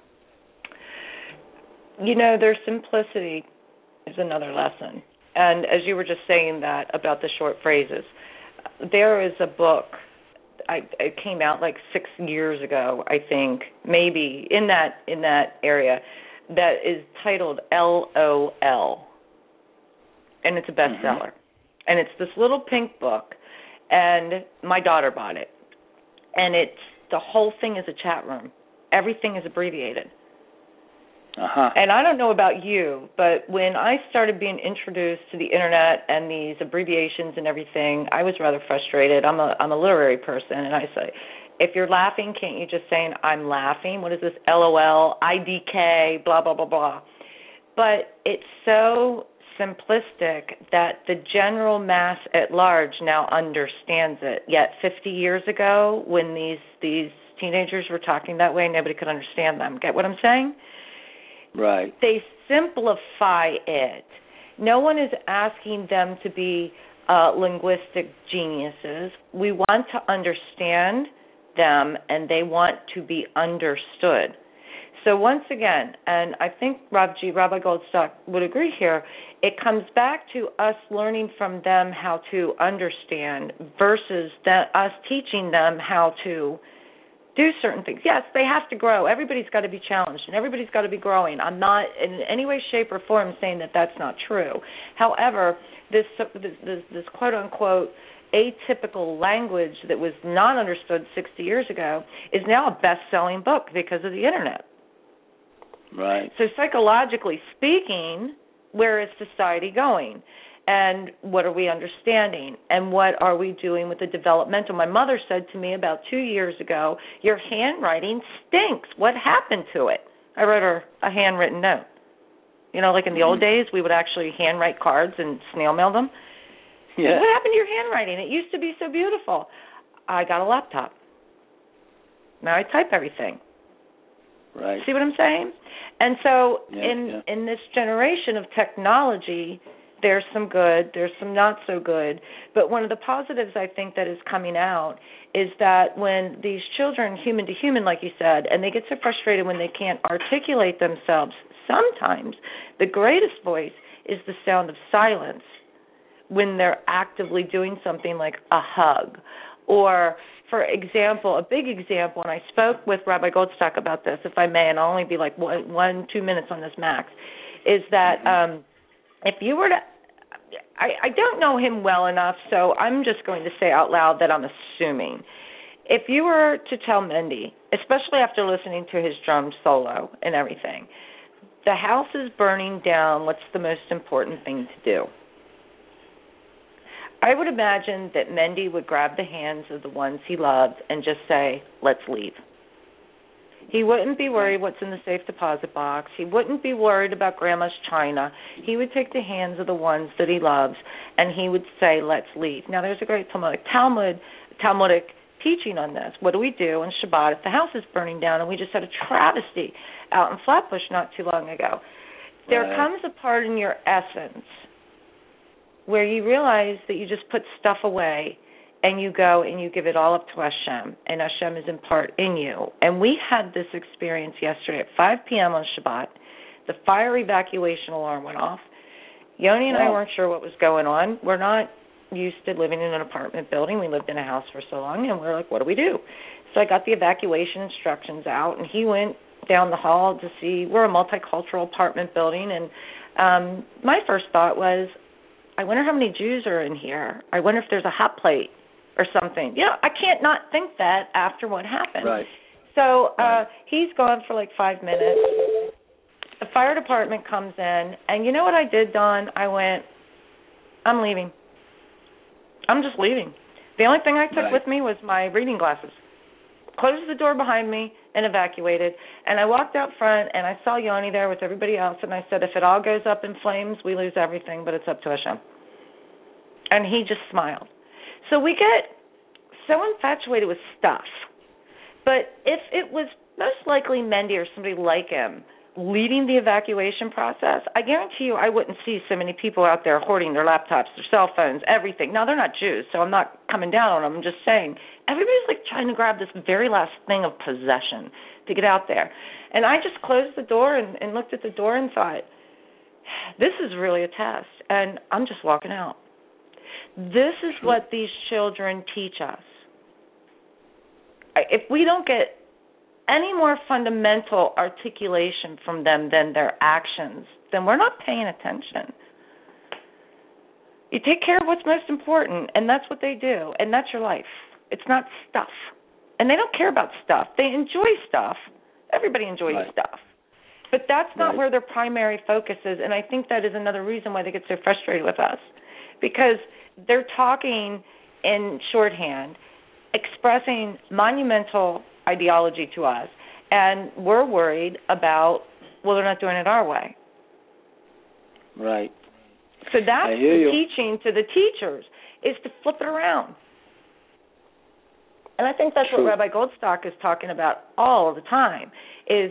You know, their simplicity is another lesson. And as you were just saying that about the short phrases, there is a book I it came out like six years ago, I think, maybe in that in that area, that is titled L O L, and it's a bestseller, mm-hmm. and it's this little pink book, and my daughter bought it, and it's the whole thing is a chat room. Everything is abbreviated. Uh-huh. And I don't know about you, but when I started being introduced to the internet and these abbreviations and everything, I was rather frustrated. I'm a I'm a literary person, and I say, if you're laughing, can't you just say I'm laughing? What is this? L O L, I D K, blah blah blah blah. But it's so simplistic that the general mass at large now understands it. Yet fifty years ago, when these these teenagers were talking that way, nobody could understand them. Get what I'm saying? Right. They simplify it. No one is asking them to be uh, linguistic geniuses. We want to understand them, and they want to be understood. So once again, and I think Rob G, Rabbi Goldstock would agree here, it comes back to us learning from them how to understand versus that us teaching them how to do certain things. Yes, they have to grow. Everybody's got to be challenged, and everybody's got to be growing. I'm not in any way, shape, or form saying that that's not true. However, this this, this, this quote-unquote atypical language that was not understood sixty years ago is now a best-selling book because of the Internet. Right. So psychologically speaking, where is society going? And what are we understanding? And what are we doing with the developmental? My mother said to me about two years ago, your handwriting stinks. What happened to it? I wrote her a handwritten note. You know, like in the mm-hmm. old days, we would actually handwrite cards and snail mail them. Yeah. What happened to your handwriting? It used to be so beautiful. I got a laptop. Now I type everything. Right. See what I'm saying? And so yeah, in yeah. in this generation of technology, there's some good, there's some not so good. But one of the positives I think that is coming out is that when these children, human to human, like you said, and they get so frustrated when they can't articulate themselves, sometimes the greatest voice is the sound of silence when they're actively doing something like a hug. Or, for example, a big example, and I spoke with Rabbi Goldstock about this, if I may, and I'll only be like one, one two minutes on this max, is that um, if you were to I, I don't know him well enough, so I'm just going to say out loud that I'm assuming. If you were to tell Mendy, especially after listening to his drum solo and everything, the house is burning down, what's the most important thing to do? I would imagine that Mendy would grab the hands of the ones he loved and just say, let's leave. He wouldn't be worried what's in the safe deposit box. He wouldn't be worried about Grandma's china. He would take the hands of the ones that he loves, and he would say, let's leave. Now, there's a great Talmudic, Talmud, Talmudic teaching on this. What do we do on Shabbat if the house is burning down? And we just had a travesty out in Flatbush not too long ago. There right. comes a part in your essence where you realize that you just put stuff away and you go and you give it all up to Hashem, and Hashem is in part in you. And we had this experience yesterday at five p.m. on Shabbat. The fire evacuation alarm went off. Yoni and wow. I weren't sure what was going on. We're not used to living in an apartment building. We lived in a house for so long, and we're like, what do we do? So I got the evacuation instructions out, and he went down the hall to see. We're a multicultural apartment building, and um, my first thought was, I wonder how many Jews are in here. I wonder if there's a hot plate or something. You know, I can't not think that after what happened. Right. So uh, right. he's gone for like five minutes. The fire department comes in, and you know what I did, Dawn? I went, I'm leaving. I'm just leaving. The only thing I took right. with me was my reading glasses. Closed the door behind me and evacuated. And I walked out front, and I saw Yoni there with everybody else, and I said, if it all goes up in flames, we lose everything, but it's up to Hashem. And he just smiled. So we get so infatuated with stuff. But if it was most likely Mendy or somebody like him leading the evacuation process, I guarantee you I wouldn't see so many people out there hoarding their laptops, their cell phones, everything. Now, they're not Jews, so I'm not coming down on them. I'm just saying everybody's like trying to grab this very last thing of possession to get out there. And I just closed the door and, and looked at the door and thought, this is really a test, and I'm just walking out. This is what these children teach us. if we don't get any more fundamental articulation from them than their actions, then we're not paying attention. You take care of what's most important, and that's what they do, and that's your life. It's not stuff. And they don't care about stuff. They enjoy stuff. Everybody enjoys right. stuff. But that's not right. where their primary focus is, and I think that is another reason why they get so frustrated with us, because they're talking in shorthand, expressing monumental ideology to us, and we're worried about, well, they're not doing it our way. Right. So that's the you. teaching to the teachers, is to flip it around. And I think that's True. what Rabbi Goldstock is talking about all the time, is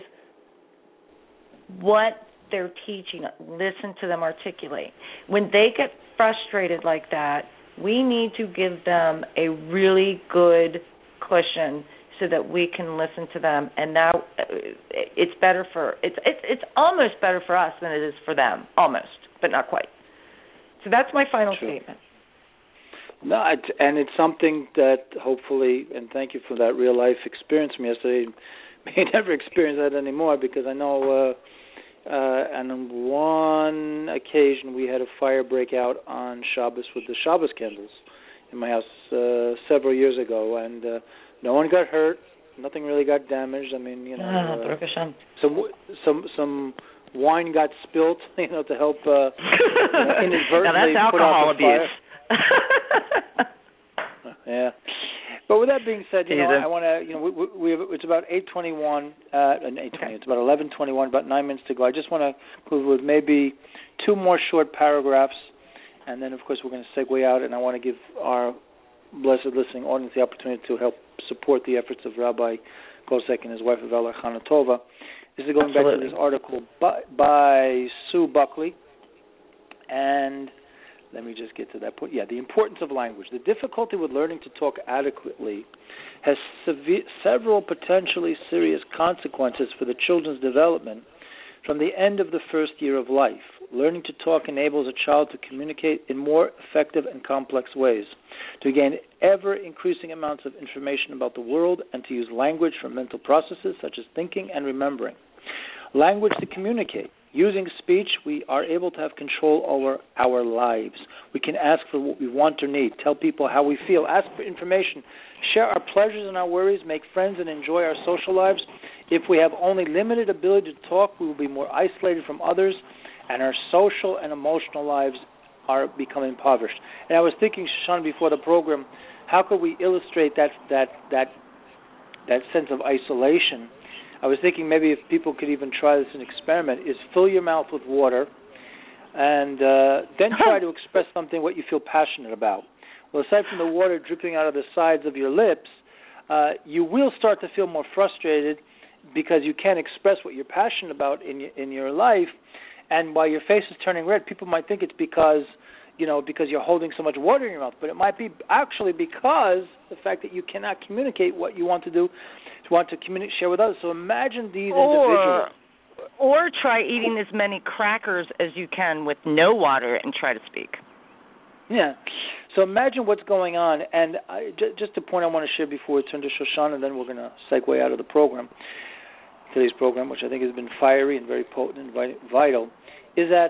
what they're teaching. Listen to them articulate. When they get frustrated like that, we need to give them a really good cushion so that we can listen to them, and now it's better for it's it's it's almost better for us than it is for them, almost, but not quite. So that's my final True. statement. No, it, and it's something that hopefully, and thank you for that real life experience from yesterday. May never experience that anymore, because I know uh, uh, and on one occasion we had a fire break out on Shabbos with the Shabbos candles in my house uh, several years ago, and uh, no one got hurt. Nothing really got damaged. I mean, you know, Ah, uh, some some some wine got spilt, you know, to help uh, you know, inadvertently now that's put out alcohol the fire. abuse. Yeah. But with that being said, you know, Jesus. I want to, you know, we, we have, it's about eight twenty-one, uh, and eight twenty, Okay. It's about eleven twenty-one, about nine minutes to go. I just want to conclude with maybe two more short paragraphs, and then, of course, we're going to segue out, and I want to give our blessed listening audience the opportunity to help support the efforts of Rabbi Kosek and his wife, Avela Chanatova. This is going Absolutely. back to this article by, by Sue Buckley, and let me just get to that point. Yeah, the importance of language. The difficulty with learning to talk adequately has severe, several potentially serious consequences for the children's development from the end of the first year of life. Learning to talk enables a child to communicate in more effective and complex ways, to gain ever-increasing amounts of information about the world, and to use language for mental processes such as thinking and remembering. Language to communicate. Using speech, we are able to have control over our lives. We can ask for what we want or need, tell people how we feel, ask for information, share our pleasures and our worries, make friends, and enjoy our social lives. If we have only limited ability to talk, we will be more isolated from others, and our social and emotional lives are becoming impoverished. And I was thinking, Shoshana, before the program, how could we illustrate that that that that sense of isolation? I was thinking maybe if people could even try this as an experiment, is fill your mouth with water and uh, then try to express something what you feel passionate about. Well, aside from the water dripping out of the sides of your lips, uh, you will start to feel more frustrated because you can't express what you're passionate about in your, in your life. And while your face is turning red, people might think it's because, you know, because you're holding so much water in your mouth. But it might be actually because the fact that you cannot communicate what you want to do, want to communicate, share with others. So imagine these or, individuals. Or try eating as many crackers as you can with no water and try to speak. Yeah. So imagine what's going on. And I, j- just a point I want to share before we turn to Shoshana, and then we're going to segue out of the program, today's program, which I think has been fiery and very potent and vital, is that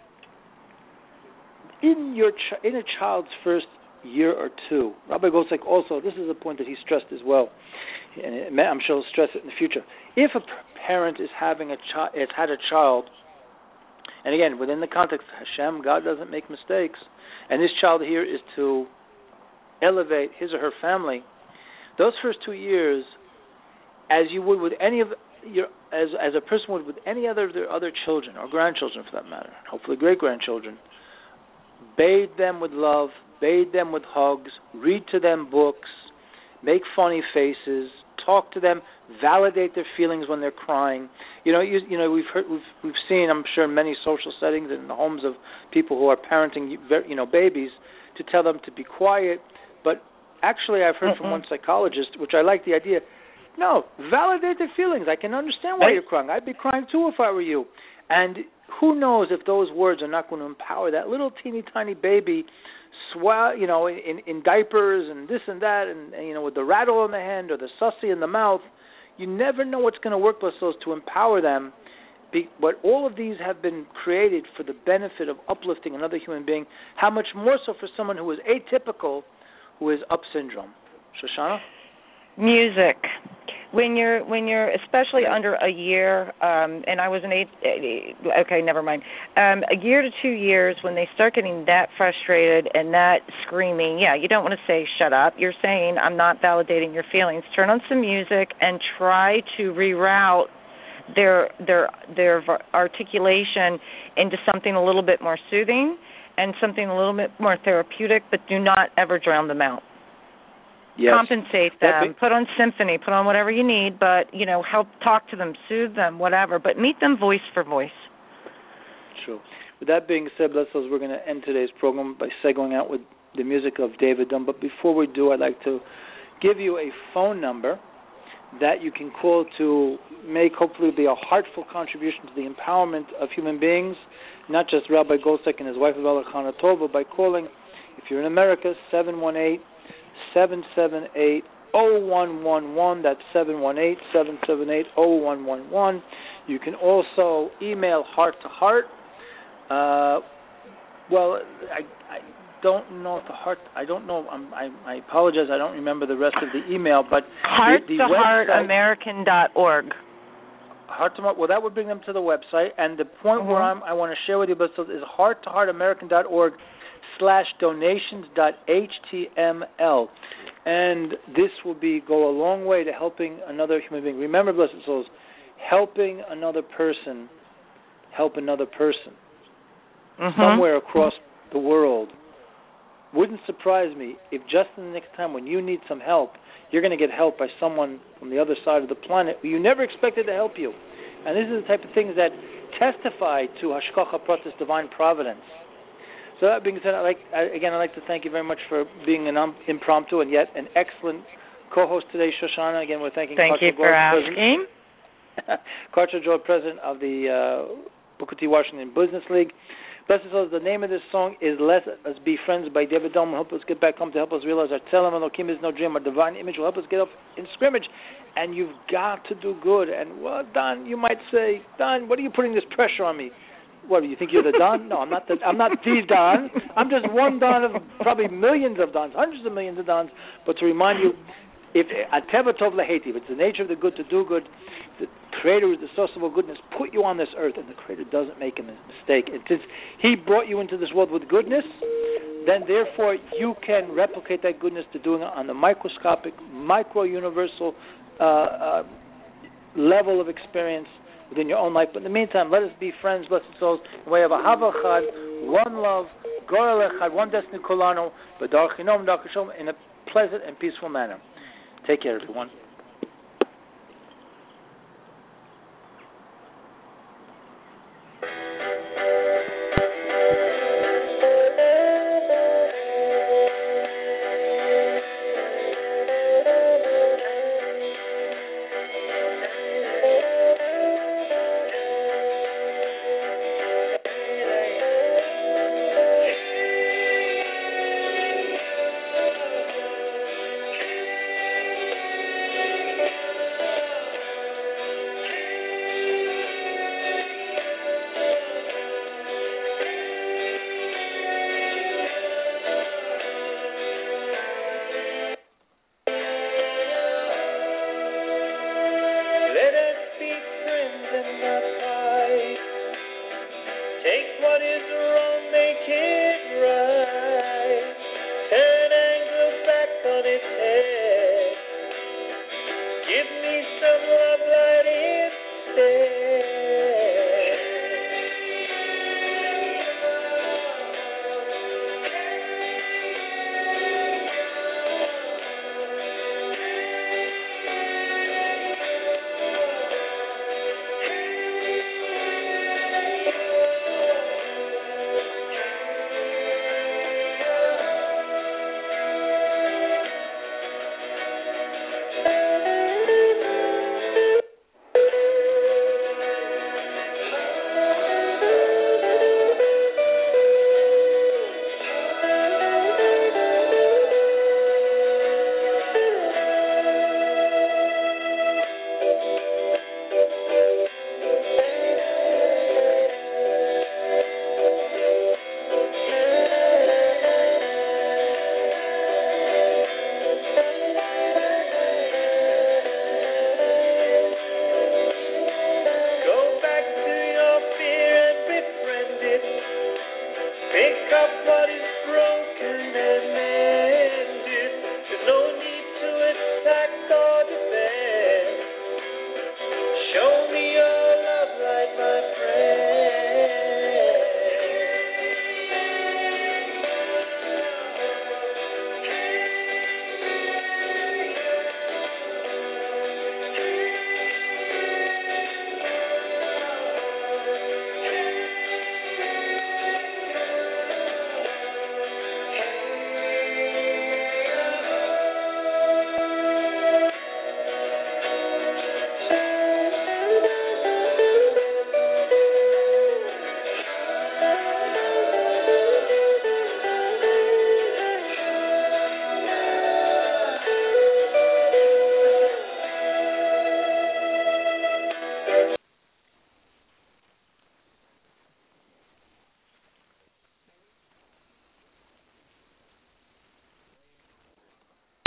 in your ch- in a child's first year or two, Rabbi Gosek also, this is a point that he stressed as well, and I'm sure he'll stress it in the future. If a parent is having a child, has had a child, and again, within the context of Hashem, God doesn't make mistakes, and this child here is to elevate his or her family, those first two years, as you would with any of your, as as a person would with any other of their other children or grandchildren for that matter, hopefully great grandchildren, bathe them with love, bathe them with hugs, read to them books, make funny faces, talk to them, validate their feelings when they're crying. You know, you, you know, we've heard, we've we've seen, I'm sure, in many social settings and in the homes of people who are parenting, you know, babies, to tell them to be quiet. But actually, I've heard mm-hmm. from one psychologist, which I like the idea. No, validate their feelings. I can understand why you're crying. I'd be crying too if I were you. And who knows if those words are not going to empower that little teeny tiny baby swell, you know, in, in diapers and this and that, and, and you know, with the rattle in the hand or the sussy in the mouth. You never know what's going to work with those to empower them. Be, but all of these have been created for the benefit of uplifting another human being. How much more so for someone who is atypical, who is up syndrome. Shoshana? Music. When you're when you're especially under a year, um, and I was an eight. Okay, never mind. Um, a year to two years, when they start getting that frustrated and that screaming, yeah, you don't want to say shut up. You're saying I'm not validating your feelings. Turn on some music and try to reroute their their their articulation into something a little bit more soothing and something a little bit more therapeutic. But do not ever drown them out. Yes. Compensate them, put on symphony, put on whatever you need, but, you know, help talk to them, soothe them, whatever, but meet them voice for voice. True. With that being said, bless us, we're going to end today's program by segueing out with the music of David Dunn. But before we do, I'd like to give you a phone number that you can call to make, hopefully, be a heartful contribution to the empowerment of human beings, not just Rabbi Golsek and his wife, Rabbi Chana Tov, but by calling, if you're in America, seven one eight, seven seven eight, zero one one one. That's seven one eight, seven seven eight, zero one one one. You can also email heart to heart. Uh, well, I, I don't know if the heart. I don't know. I'm, I, I apologize. I don't remember the rest of the email. But heart the, the to heart american dot org. Heart to heart. Well, that would bring them to the website. And the point mm-hmm. where I'm, I want to share with you about is heart to heart american dot org. slash donations dot h t m l, and this will be go a long way to helping another human being. Remember, blessed souls, helping another person help another person mm-hmm. somewhere across the world. Wouldn't surprise me if just in the next time when you need some help, you're going to get help by someone from the other side of the planet who you never expected to help you. And this is the type of things that testify to Hashgacha Pratis, divine providence. So that being said, I like I, again, I'd like to thank you very much for being an um, impromptu and yet an excellent co-host today, Shoshana. Again, we're thanking Thank Karcher you for George, asking. Karcher George, president of the uh, Booker T. Washington Business League. Blessed souls, the name of this song is Let Us Be Friends by David Dunn. Help us get back home to help us realize our Tzelem Elokim is no dream. Our divine image will help us get off in scrimmage. And you've got to do good. And, well, Don, you might say, Don, what are you putting this pressure on me? What, do you think you're the Don? No, I'm not the I'm not the Don. I'm just one Don of probably millions of Dons, hundreds of millions of Dons. But to remind you, if Ateva Tov Laheti, if it's the nature of the good to do good, the Creator is the source of all goodness, put you on this earth, and the Creator doesn't make a mistake. And since He brought you into this world with goodness, then therefore you can replicate that goodness to doing it on the microscopic, micro-universal uh, uh, level of experience within your own life. But in the meantime, let us be friends, blessed souls. We have a Hava Chad, one love, Gorel Echad, one destiny Kolano, but in a pleasant and peaceful manner. Take care, everyone.